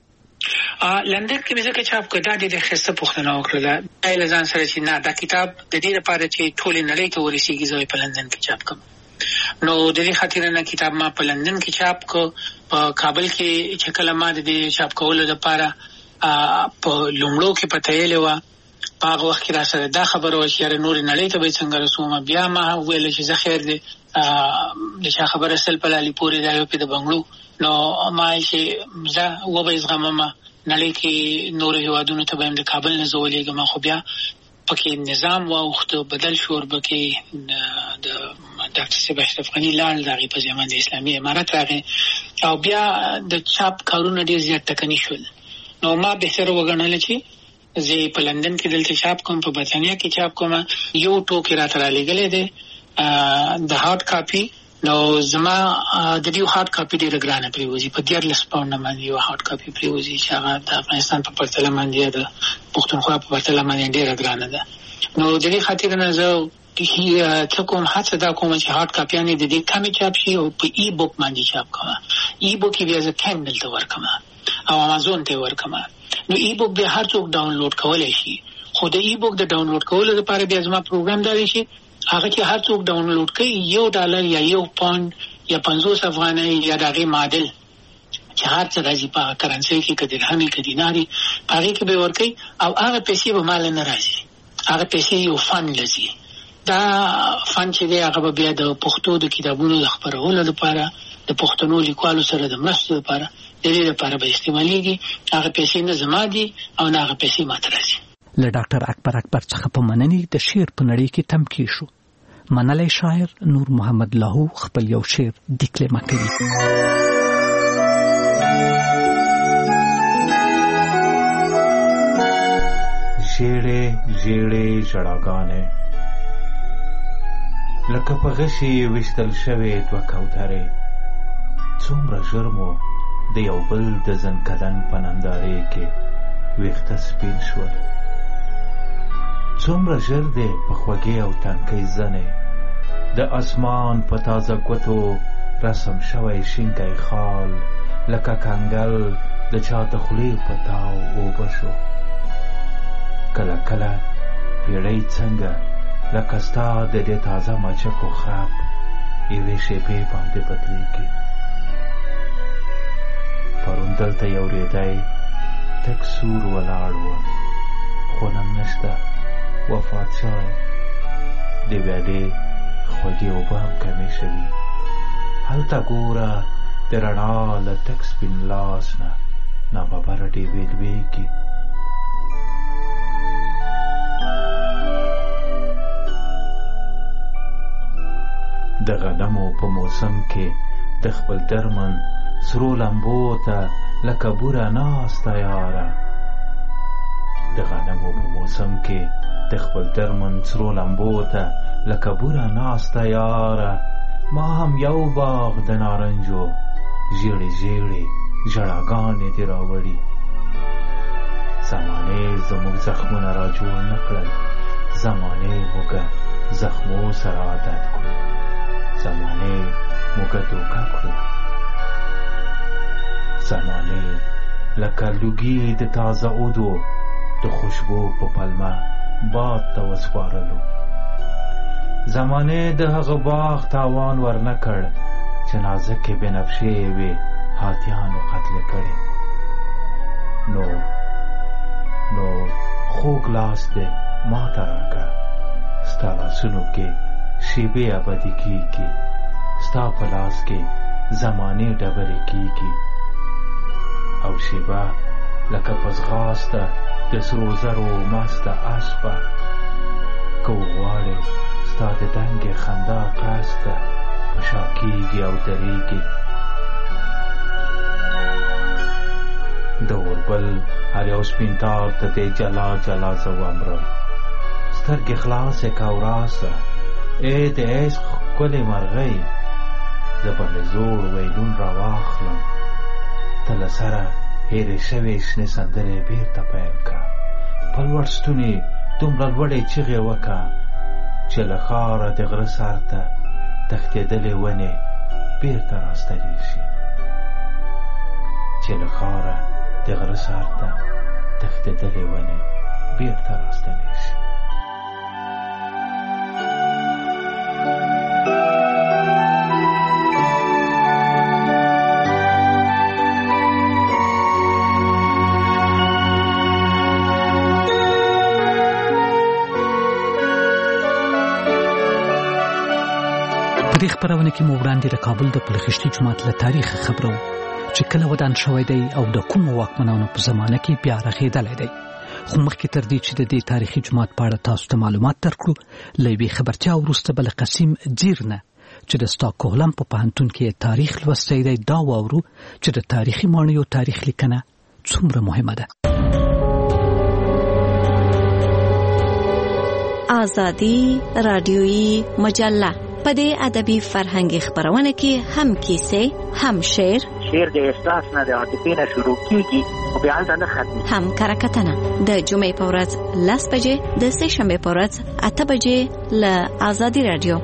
لندن کې مې ځکه چاپ کړ. دا ډېره ښایسته پوښتنه وکړله دا یې له ځان سره چې نه دا کتاب د دې لپاره چې ټولې نړۍ ته ورسېږي زه په لندن کې چاپ کړم. نو د دې خاطر نه کتاب ما په لندن کې چاپ کړ. په کابل کې چې کله ما د دې چاپ کولو لپاره په لومړو کې پته یې وه، په هغه وخت کې را سره دا خبره وه چې یاره نورې نړۍ ته به یې څنګه رسوم. بیا ما وویله چې زه خیر دی د چا خبره سل په لالي پورې دا یو پې د بنګړو. نو ما ویل چې زه وبه یې زغممه، نړۍ کې نورو هېوادونو ته به یم د کابل نه زه ولېږم. خو بیا پکې نظام واوښته، بدل شو. وربکې د ډاکټر صاحب اشرف غني لاړ، د هغې په ځای باندې اسلامي امارت راغی او بیا د چاپ کارونه ډېر زیات ټکني شول. نو ما بهتره وګڼله چې زه په لندن کې دلته چاپ کوم، په برطانیه کې چاپ کوم. یو ټوکې راته رالېږلی دی د هارډ کاپي. نو زما د دې هارډ کاپي ډېره ګرانه پرېوځي، په 14 پاونډه باندې یو هارډ کاپي پرېوځي چې هغه د افغانستان په پرتله باندې د پښتونخوا په پرتله باندې ډېره ګرانه ده. نو د دې خاطر نه زه څه کوم، هڅه دا کوم چې هارډ کاپیانې د دې کمې چاپ شي او په ای بوک باندې چاپ کوم. ای بوک بیا زه کینډل ته ورکم او امازون ته ورکم. نو ای بوک بیا هر څوک ډاونلوډ کولی شي. خو د ای بوک د ډاونلوډ کولو لپاره بیا زما پروګرام دا دی چې هغه چې هر څوک ډاونلوډ کوي $1 یا £1 یا 50 افغانۍ یا د هغې معادل چې هر څه راځي په کرنسۍ کې، که درهمې که دینارې، په هغې کې به یې ورکوي او هغه پیسې به ماله نه راځي. هغه پیسې یو فند لځي. دا فند چې دی هغه به بیا د پښتو د کتابونو د خپرولو لپاره، د پښتنو لیکوالو سره د مرستو لپاره، د دې لپاره به استعمالیږي. هغه پیسې نه زما دي او نه هغه پیسې ماته راځي. له ډاکټر اکبر څخه په مننې د شعر په نړۍ کې تمکین شو. منلی شاعر نور محمد لاهو خپل یو شعر دیکلمه کوي. ژېړې ژېړې ژړاګانې لکه په غشي ویشتل شوې دوه کوترې، څومره ژر مو د یو بل د زنکدن په نندارې کې ویښته سپین شول. څومره ژر دی په خوږې او تنکۍ زنې د اسمان په تازه ګوتو رسم شوی شینکی خال لکه کنګل د چا د خولې په تاو اوبه شو. کله کله پیړۍ څنګه لکه ستا د دې تازه مچکو خراب یوې شېبې باندې بدلېږي. پرون دلته یو ریدی تک سور ولاړ و، خو نن نشته، وفات شوی. د ویالې خوږې اوبه هم کمې شوي. هلته ګوره د رڼا له تک سپین لاس نه ناببره ډېوې لوېږي. د غنمو په موسم کې د خپل درمن سرو لمبو ته لکه بوره ناسته یاره. د غنمو په موسم کې د خپل درمن سرو لمبو ته لکه بوره ناسته یاره. ما هم یو باغ د نارنجو ژېړې ژېړې ژړاګانې دې راوړي. زمانې زموږ زخمونه را جوړ نه کړل، زمانه موږ زخمو سره عادت کړو، زمانه موږ دوکه کړو، زمانه لکه لوګي د تازه اودو د خوشبو په پلمه باد ته وسپارلو. زمانه د هغه باغ تاوان ورنه کړ چې نازکې بنفشې وې هاتیانو قتل کړي. نو خوږ لاس دې ما ته راکړه، ستا لاسونو کې شیبې ابدي کېږي، ستا په لاس کې زمانې ډبرې کېږي او شیبه لکه په ځغاسته د سرو زرو مسته اسپه که وغواړې ستا د دنګې خندا قصده په شا کېږي او درېږي. د اوربل هر یو سپین تار ته دې جلا جلا زه ومرم، سترګې خلاصې که او راسه ای د عشق ښکلې مرغۍ، زه به مې زوړ ویلون راواخلم، ته له سره هېرې شوې شنې سندرې بېرته پیل کړه. په لوړ ستوني دومره لوړې چیغې وکړه چې له ښاره د غره سر ته تښتېدلې ونې بېرته راستنې شي، چې له ښاره د غره سر ته تښتېدلې ونې بېرته راستنې شي. په دې خپرونه کې مو وړاندې د کابل د پلخشتي جومات له تاریخ خبرو چې کله ودان شوی دی او د کومو واکمنانو په زمانه کې بیا رغېدلی دی. خو مخکې تر دې چې د دې تاریخي جومات په اړه تاسو ته معلومات درکړو، له یوې خبرتیا وروسته به له قسیم ځیر نه چې د سټاکهولم په پوهنتون کې تاریخ لوستی دی دا واورو چې د تاریخي ماڼیو تاریخ لیکنه څومره مهمه ده. آزادی رادیویی مجله په دې ادبي فرهنګي خبرونه کې هم کیسې، هم شعر د احساس نه د عاطفې نه شروع کیږي او بیا هلته نه ختمي، هم کرکټنه د جمعې په ورځ 10 بجې، د سه شنبې په ورځ 8 بجې له آزادي رادیو.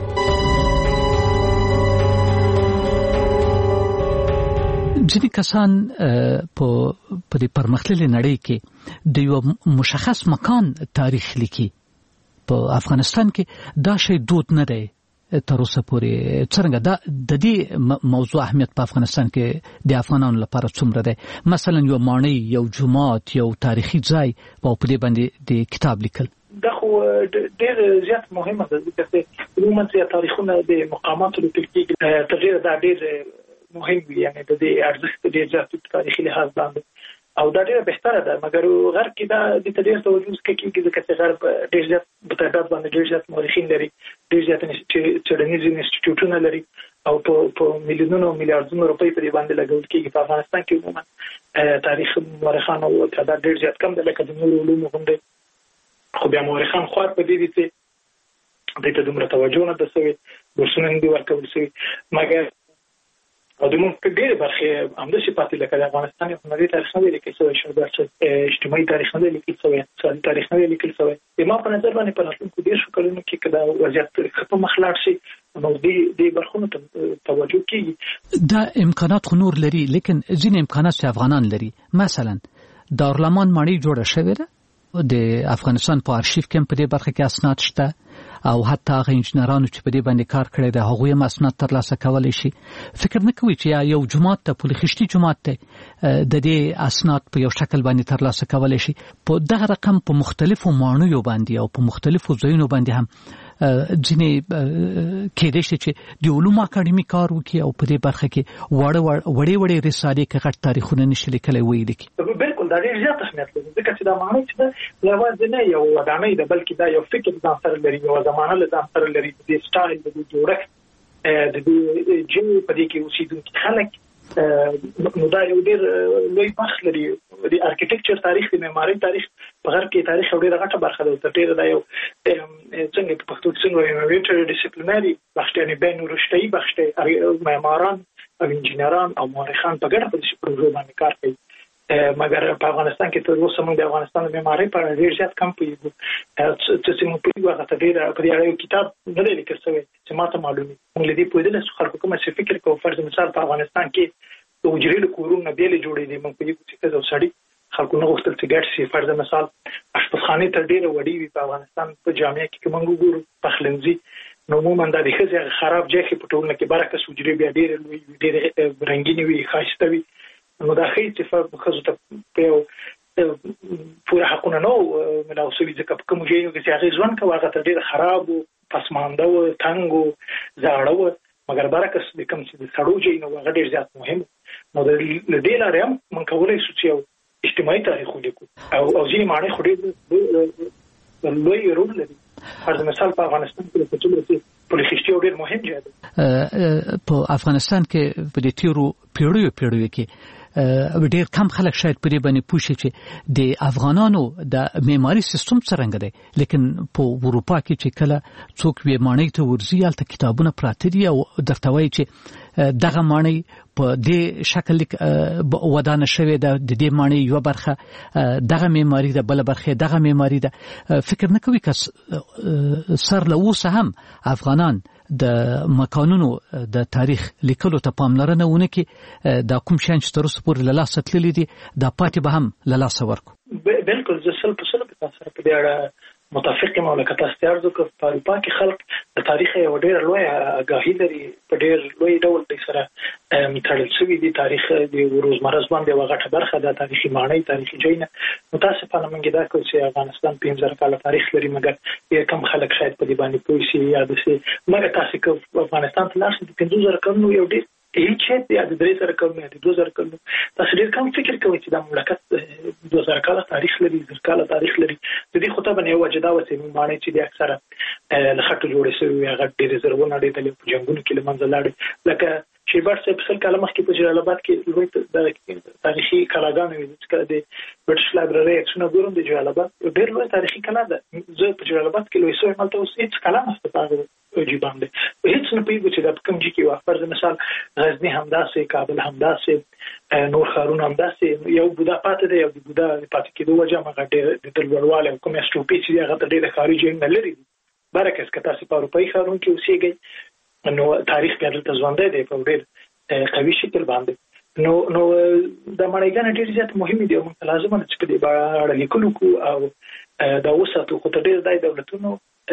ځینې کسان په دې پرمختللې نړۍ کې د یو مشخص مکان تاریخ لیکي. په افغانستان کې دا شی دود نه دی تر اوسه پورې. څنګه د دې موضوع اهمیت په افغانستان کې د افغانانو لپاره څومره دی؟ مثلا یو ماڼۍ، یو جومات، یو تاریخي ځای او په دې باندې د کتاب لیکل دا خو ډېر زیات مهمه ده، ځکه چې عموما تاریخونه د مقاماتو لیکل کېږي تر ډېره دا ډېر مهم وي، یعنې د دې ارزښت ډېر زیات تاریخي لحاظ باندې او دا ډېره بهتره ده. مګر غرب کې دا د ډېر توجه کېږي ځکه چې غرب ډېر زیات په تعداد باندې ډېر زیات مورخین لري، ډېر زیات څېړنیز انسټیټیوټونه لري او په میلیونونو او میلیارډونو روپۍ په دې باندې لګول کېږي. په افغانستان کې عموما تاریخ مورخانو تعداد ډېر زیات کم دی، لکه د نورو علومو هم دی، خو بیا مورخان خوار په دې دي چې دې ته دومره توجه نه ده شوې، بورسونه نه دي ورکول شوي. مګر او د موږ ډېرې برخې همداسې پاتې لکه د افغانستان هنري تاریخ نه دی لیکل شوی، اجتماعي تاریخ نه دی لیکل شوی، اقتصادي تاریخ نه دی لیکل شوی. ما په نظر باندې په راتلونکو 10 کلونو کې که دا وضعیت ښه مخ لاړ شي نو دې برخونو ته توجه کېږي. دا امکانات خو نور لري، لیکن ځینې امکانات چې افغانان لري، مثلا دارالمان ماڼۍ جوړه شوې ده، د افغانستان په آرشیف کې په دې برخه کې اسناد شته او حتی هغه انجنیرانو چې په دې باندې کار کړی دی هغوی هم اسناد ترلاسه کولی شي. فکر نه کوي چې یو جومات ته پلخشتي جومات ته د دې اسناد په یو شکل باندې ترلاسه کولی شي. په دغه رقم په مختلفو ماڼیو باندې او په مختلفو ځایونو باندې هم ځینې کېدای شي چې د علومو اکاډمي کار وکړي او په دې برخه کې وړې رسالې که غټ تاریخونه نشي لیکلی ویې لیکي. بالکل دا ډېر زیات اهمیت لري، ځکه چې دا ماڼۍ چې ده یوازې نه یو ودانۍ ده، بلکې دا یو فکر ځان سره لري، یو زمانه له ځان سره لري، د دې سټایل، د دې جوړښت، د دې جو په دې کې اوسېدونکي خلک، نو دا یو ډېر لوی بخش لري. د ارکیټیکچر تاریخ، د معمارۍ تاریخ په غرب کې تاریخ یو ډېره غټه برخه ده. تر ډېره دا یو څنګه په پښتو څنګه وایو انټر ډیسپلینري بخش دی، یعنې بین رشته‌ایي بخش دی. معماران او انجینران او مورخان په ګډه په دې پروژو باندې کار کوي. مګر په افغانستان کې تر اوسه موږ د افغانستان د معمارۍ په اړه ډېر زیات کم پوهیږو. چې موږ پوهیږو هغه ته ډېر په دې اړه یو کتاب نه دی لیکل شوی چې ماته معلومي. موږ له دې پوهېدل چې خلکو کوم څه فکر کوي. فرض مثال په افغانستان کې د حجرې له کورونو بیل جوړې دي. موږ پوهیږو چې څه سړی خلکو نه غوښتل چې ګډ شي. فرض مثال اشپزخانه تر ډېره وړي وي په افغانستان په جامعه کې موږ وګورو پخلنځي نو عموما د دې ښځې خراب ځای کې پټونه کې برکه حجرې بیا ډېر لوی ډېر رنگینې وي ښایسته وي. نو دا خې چې خزو ته په پوره حقونه نو ملاو سوي ځکه په کوم ځای کې چې هغه ځوان کوي هغه ډېر خراب او پسمانده او تنګ او زاړه و. مګر برکه د کوم چې د سړو ځای نو هغه ډېر زیات مهم. نو د دې لارې هم موږ کولای شو چې اجتماعي تاریخ ولیکو او ځینې معنی خو ډېر لوی رول لري. فرض مثال په افغانستان کې په ټول کې پولیخشتي ډېر مهم ځای دی. په افغانستان کې په دې تیرو پیړیو کې ډېر کم خلک شاید په دې باندې پوه شي چې د افغانانو د معماري سیستم څرنګه دی. لیکن په اروپا کې چې کله څوک وی معنی ته ورځي هلته کتابونه پراته دي او درته وایي چې دغه معنی په دې شکل ودانه شوې ده، د دې معنی یو برخه دغه معماري ده، بل برخه دغه معماري ده. فکر نه کوي که سر له اوسه هم افغانان د مکانونو د تاریخ لیکلو ته پاملرنه ونه کړي. دا کوم شان چې تر اوسه پورې له لاسه تللي دي دا پاتې به هم له لاسه ورکړو. بالکل زه سل په سره په دې اړه متفق یم. لکه تاسو ته عرض وکړم په اروپا کې خلک د تاریخ یو ډېر لوی آګاهي لري. په ډېر لوی ډول سره تړل شوي دي. تاریخ د روزمره ژوند یوه غټه برخه ده. تاریخي ماڼۍ، تاریخي ځایونه. متاسفانه موږ دا کوو چې افغانستان 5000 کاله تاریخ لري مګر ډېر کم خلک شاید په دې باندې پوه شي یا داسې. مګر تاسو که افغانستان ته لاړ شئ د 5000 کلونو یو ډېر هیڅ یا د 3000 کلونو یا د 2000 کلونو تاسو ډېر کم فکر کوئ چې دا مملکت 2000 کاله تاریخ لري، 1000 کاله تاریخ لري. د دې خطه باندې یو وجه دا و چې ماڼۍ چې د اکثره له خټو جوړې شوي وي هغه ډېرې زرغونه ډېدلې په جنګونو کې له منځه لاړې. لکه شیبر صاحب 100 کاله مخکې په جلال آباد کې لوی تاریخي کلاګانې وې. چې د برټش لایبرري عکسونه ګورم د جلال آباد ډېر لوی تاریخي کلا ده. زه په جلال آباد کې لوی سوی مالته اوس هیڅ کلا نشته په هغه وجې باندې. هیڅ نه پوهېږو چې دا په کوم ځای کې وه. فرض مثال غزني همداسې، کابل همداسې، نور ښارونه همداسې. یو بودا پاتې دی. یو د بودا د پاتې کېدو وجه هم هغه ډېر د لوړوالی او کوم اسټروپي چې دی هغه ته ډېر ښاري ځایونه لرې دي. برعکس که تاسو په اروپایي ښارونو کې اوسېږئ نو تاریخ بیا دلته ژوندی دی په ډېر قوي شکل باندې. نو دا ماڼۍ ډېر زیات مهمې دي او موږ ته لازمه ده چې په دې اړه لیکلو کوو او دا وساتو. خو ته ډېر دای دولتونو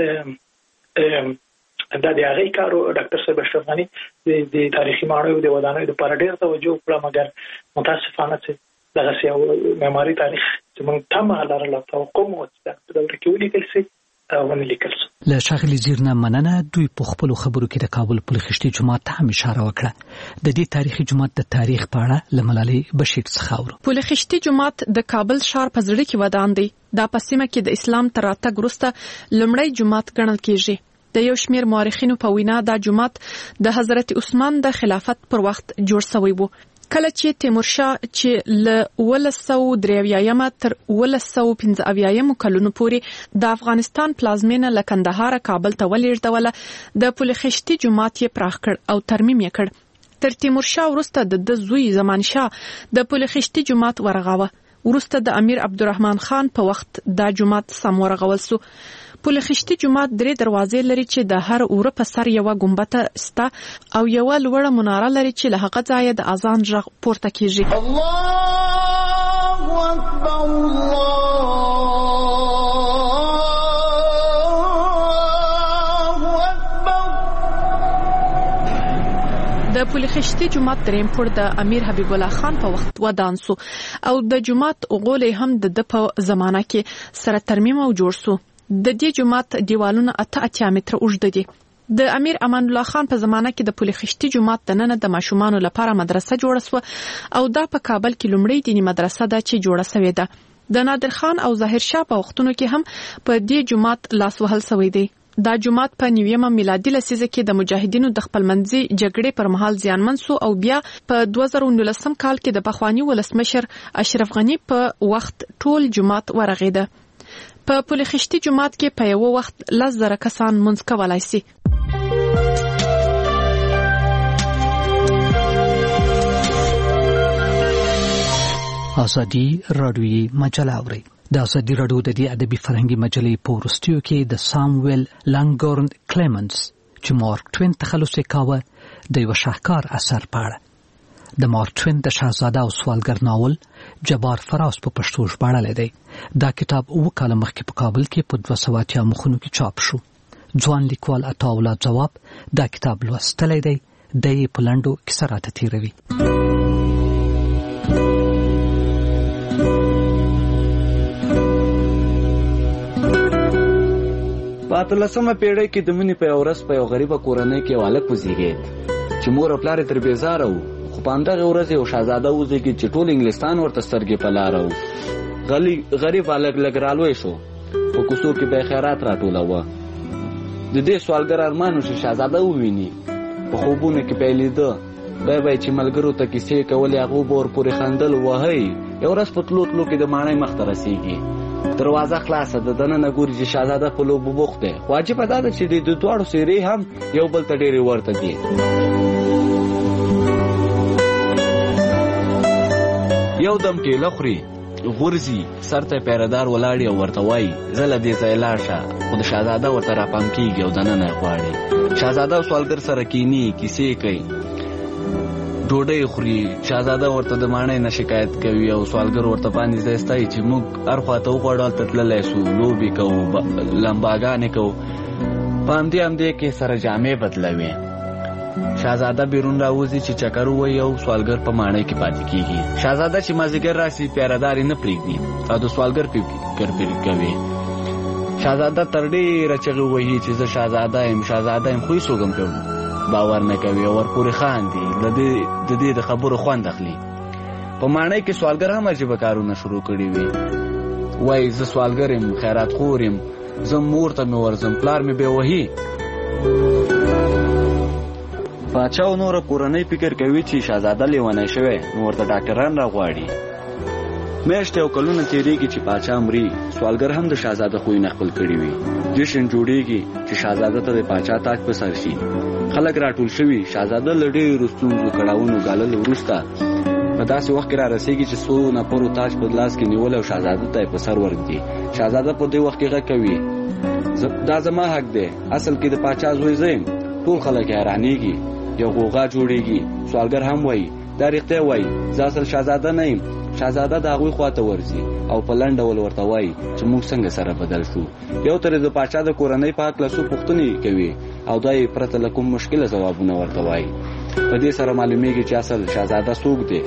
دا د هغې کار و. ډاکټر صاحب اشرف غني د تاریخي ماڼیو د ودانیو دپاره ډېر توجه وکړه مګر متاسفانه چې دغسې یو معماري تاریخ چې موږ تمه لرله او توقع مو چې په دوره کې ولیکل شي ونه لیکل شو. له ښاغلي زیر نه مننه. دوی په خپلو خبرو کې د کابل پلخشتي جومات ته هم اشاره وکړه. د دې تاریخي جومات د تاریخ په اړه له ملالۍ بشیر څخه اورو. پلخشتي جومات د کابل ښار په زړه کې ودان دی. دا په سیمه کې د اسلام تر راتګ وروسته لومړی جومات ګڼل کېږي. د یو شمېر مورخینو په وینا دا جومات د حضرت عثمان د خلافت پر وخت جوړ شوی و. کله چې تیمورشاه چې له 1903 تر 1915 کلونو پورې د افغانستان پلازمینه له کندهار کابل ته ولېږدوله، د پلخشتي جومات یې پراخ کړ او ترمیم یې کړ. تر تیمورشاه وروسته د زوی زمانشاه د پلخشتي جومات ورغاوه. وروسته د امیر عبدالرحمن خان په وخت دا جومات سم ورغول سو. پلخشتي جومات 3 دروازې لري چې د هر اوره په سر یو ګمبته ستا او یو لوړه مناره لري چې له هغه ځایه د اذان غږ پورته کیږي. الله اکبر الله اکبر. د پلخشتي جومات دریم پور د امیر حبیب الله خان په وخت ودان سو او د جومات غولې هم د په زمانہ کې سره ترمیم او جوړ سو. د دې جومات دیوالونه 8 متره اوږد دي. د امیر امان الله خان په زمانه کې د پلخشتي جومات دننه د ماشومانو لپاره مدرسه جوړه سو او دا په کابل کې لومړی دینی مدرسه ده چې جوړه شوې ده. د نادر خان او ظاهر شاه په وختونو کې هم په دې جومات لاس وهل شوی دی. دا جومات په 9 میلادي لسیزه کې د مجاهدینو د خپلمنځي جګړې پر مهال زیانمن سو او بیا په 2019 کال کې د پخوانی ولسمشر اشرف غنی په وخت ټول جومات ورغېده. په پلخشتي جومات کې په یو وخت 10,000 کسان منځ کولای شي. ازادي رادیوي مجله اوري. د ازادي رادیو د دې ادبي فرهنګي مجلې په وروستیو کې د سامویل لانګورن کلیمنز چې مارک ټوین تخلص کاوه د یو شاهکار اثر په اړه. د مارک ټوین د شاهزاده او سوالګر ناول جبار فراز په پښتو ژباړلی دی. دا کتاب 9 کاله مخکې په کابل کې په 280 مخونو کې چاپ شو. ځوان لیکوال عطاالله ځواب دا کتاب لوستلی دی. د یې په لنډو کیسه راته تېروي. په 18مه پیړۍ کې د مني په یو ورځ په یو غریبه کورنۍ کې یو هلک وزېږېد چې مور او پلار یې تر بېزاره وو. خو په همدغې ورځ یو شهزاده وزېږېد چې ټول انګلستان ورته سترګې په لاره وو. غریب هلک لږ رالوی شو، په کوڅو کې به یې خیرات راټولوه. د دې سوالګر ارمان و چې شهزاده وویني. په خوبونو کې به یې لیده، بیا به یې چې ملګرو ته کیسې کولې هغو به ورپورې خندل وهئ. یو ورځ په تلو تلو کې د ماڼۍ مخ ته رسېږي. دروازه خلاصه ده، دننه ګوري چې شهزاده په لوبو بوخت دی. خو عجیبه دا ده چې د دواړو څېرې هم یو بل ته ډېرې ورته دي. یو دم ټېله خوري، غورځي، سر ته پیردار ولاړي او ورته وایي زه له دې ځایه لاړ شه. خو د شهزاده ورته راپام کېږي او دننه یې غواړي. شهزاده او سوالګر سره کیني، کیسې کوي، ډوډۍ خوري. شهزاده ورته د ماڼۍ نه شکایت کوي او سوالګر ورته باندې ځای ستایي چې موږ هر خواته وغواړو هلته تللی سو، لوبې کوو، لمباګانې کوو. په همدې کې سره جامې بدلوي. شهزاده بیرون راوځي چې چکر ووایي او سوالګر په ماڼۍ کې پاتې کېږي. شهزاده چې مازدیګر راسي پیردار یې نه پرېږدي او د سوالګر فکر کوي. شهزاده تر ډېره چغې ووهي چې زه شهزاده یم، شهزاده یم، خو هېڅوک هم باور نه کوي او ورپورې خاندي. د دې د خبرو خوند اخلي. په ماڼۍ کې سوالګر هم عجیبه کارونه شروع کړي وي. وایي زه سوالګر یم، خیرات خور یم، زه مور ته مې ورځم، پلار مې بې وهي. پاچا او نوره کورنۍ فکر کوي چې شهزاده لیونی شوی، نو ورته ډاکټران راغواړي. میاشتې او کلونه تېرېږي چې پاچا مري. سوالګر هم د شهزاده خویونه خپل کړي وي. جشن جوړېږي چې شهزاده ته د پاچا تاج په سر شي. خلک راټول شوي. شهزاده له ډېرو ستونزو کړاوونو ګاللو وروسته په داسې وخت کې را رسېږي چې څو نفرو تاج په لاس کې نیولی او شهزاده ته یې په سر ورږدي. شهزاده په دې وخت کې غږ کوي دا زما حق دی، اصل کې د پاچا زوی زه یم. ټول خلک حیرانېږي، یو غوغا جوړېږي. سوالګر هم وایي دا رښتیا وایي، زه اصل شهزاده نه یم. شهزاده د هغوی خواته ورځي او په لنډ ډول ورته وایي چې موږ څنګه سره بدل شو. یو تر د پاچا د کورنۍ په هکله څو پوښتنې کوي او دا یې پرته له کوم مشکله ځوابونه ورته وایي. په دې سره معلومیږي چې اصل شهزاده څوک دی.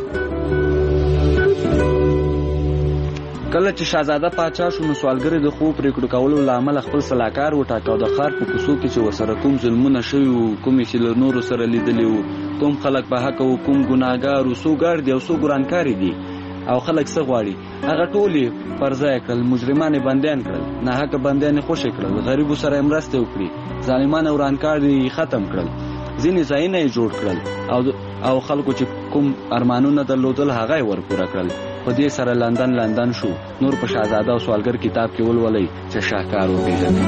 کله چې شهزاده پاچا شو نو سوالګر د خوب پرېکړو کولو له امله خپل سلاکار وټاکه او د ښار په کوڅو کې چې ورسره کوم ظلمونه شوي وو، کومې چې له نورو سره لیدلي وو، کوم خلک په حقه وو، کوم ګناهګار وو، څو ګار دي او څو ګرانکاري دي او خلک څه غواړي، هغه ټول یې پر ځای کړل. مجرمان یې بندیان کړل، ناحقه بندیان یې خوشې کړل، غریبو سره یې مرستې وکړي، ظالمان او ورانکار یې ختم کړل، ځینې ځایونه یې جوړ کړل او خلکو چې کوم ارمانونه درلودل هغه یې ورپوره کړل. په دې سره لندن شو. نور په شهزاده او سوالګر کتاب کې ولولئ چې شاهکار وپېژنئ.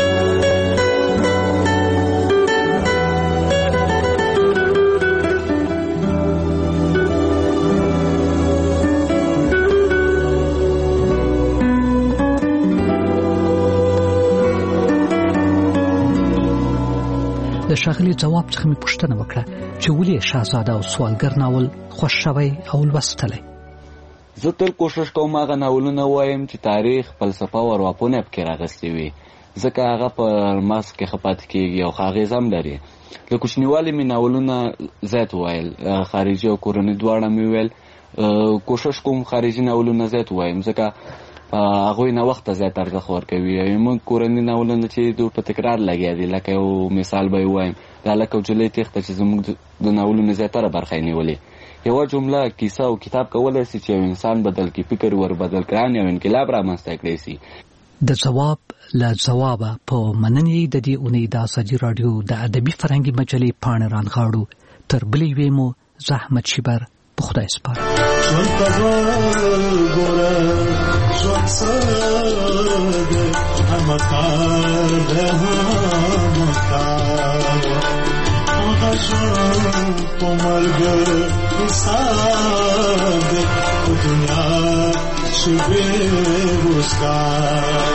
د ښاغلي ځواب څخه مې پوښتنه وکړه چې ولې شهزاده او سوالګر ناول خوښ شوی او لوستلی. زه تل کوشش کوم هغه ناولونه وایم چې تاریخ، فلسفه او ارواپوهنه پکې راغستې وي، ځکه هغه په مغز کې ښه پاتې کېږي او اغېز هم لري. له کوچنیوالي مې ناولونه زیات وویل، خارجي او کورني دواړه مې ویل. کوشش کوم خارجي ناولونه زیات ووایم ځکه هغوی نوښت ته زیات ارزښت ورکوي. موږ کورني ناولونه چې دوی په تکرار لګیا دي، لکه یو مثال به یې ووایم، د هلک او نجلۍ تېښته چې زموږ د ناولونو زیاتره برخه یې نیولې. یوه جمله، کیسه او کتاب کولی شي چې یو انسان بدل کړي، فکر ور بدل کړي، یو انقلاب رامنځته کړی شي. د ځواب له ځوابه په مننې د دې اونۍ د ازادي راډیو د ادبي فرهنګي مجلې پاڼې رانغاړو. تر بلې یوې مو زه احمد شیبر په خدای سپارم. مرگ حساب دنیا چې بې روزګار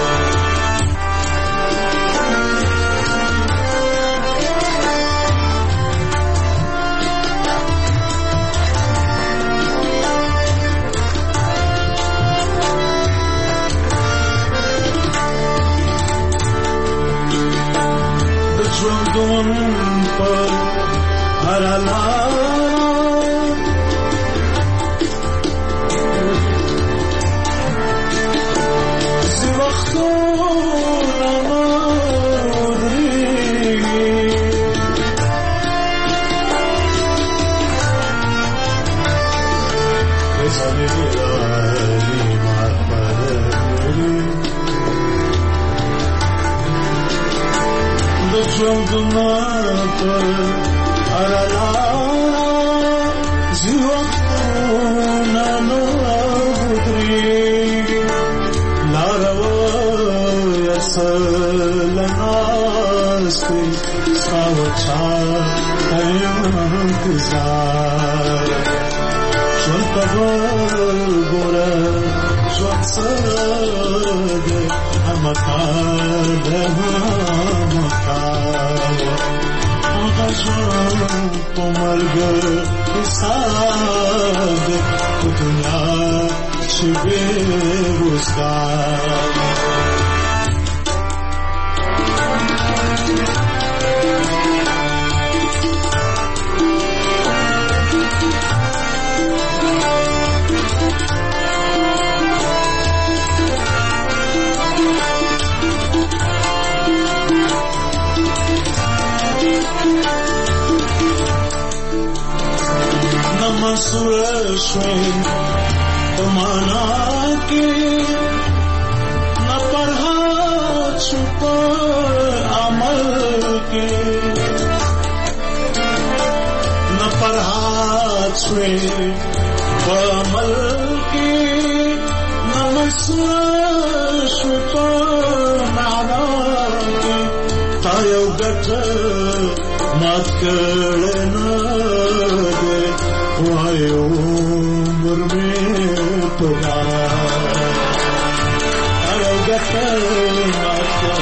ژوندون په هر لار زی وختونه مه ودرېږي ژوندونه په هر لار زی وختونه مه ودرېږي لاره وایه څه له ناستې ستا وچا یم انتظار ژوند ته وګوره ژوند څه دی همه کار دی همه کار هغه ژوند په مرګ حساب دی په دنیا چې بې روزګار مسوره شوی په معنا کې نه فرحت شو په عمل کې نه فرحت شوی په عمل کې نه مسوره شو په معنا کې تا یو ګټ مات کړی نه وای عمر مې پدار او ګټه ماته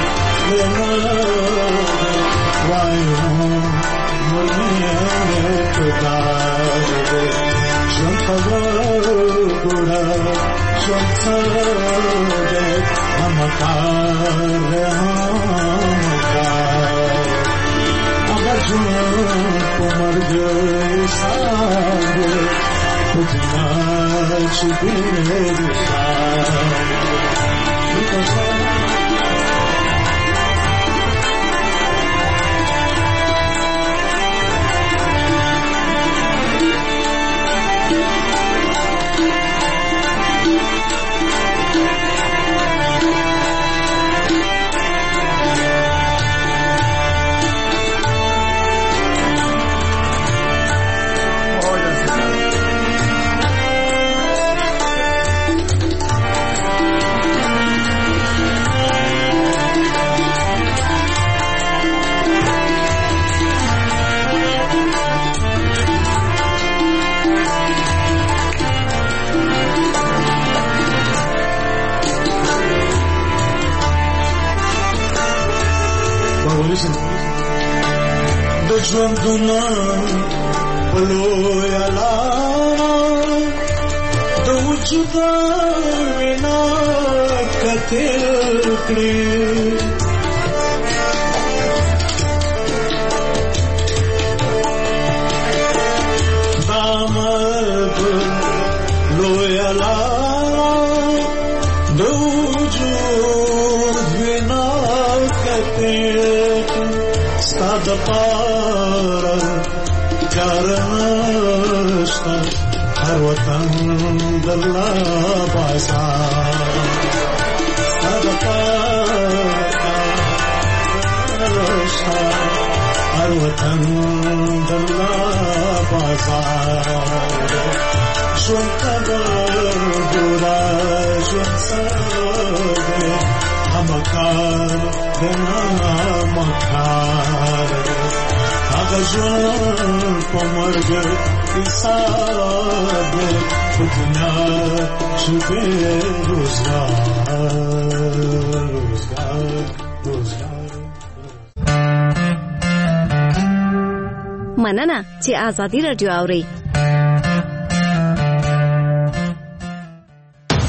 وای عمر مې پدار ژوند ته وګوره ژوند څه دی همه کار دی همه کار هغه ژوند په مرګ حساب په دنیا چې بې روزګار د ژوندونه په لویه لاره د وجود وینا کتل کړي دا مرګ لویه لاره د وجود وینا کتل ستا د پاره کار نشته هر وطن درله بازار ستا د پاره کار نشته هر وطن درله بازار ژوند ته وګوره ژوند څه دی همه کار دی همه کار هغه ژوند په مرګ حساب په ګناه چې بې روزګار مننه چې آزادي رادیو اورئ.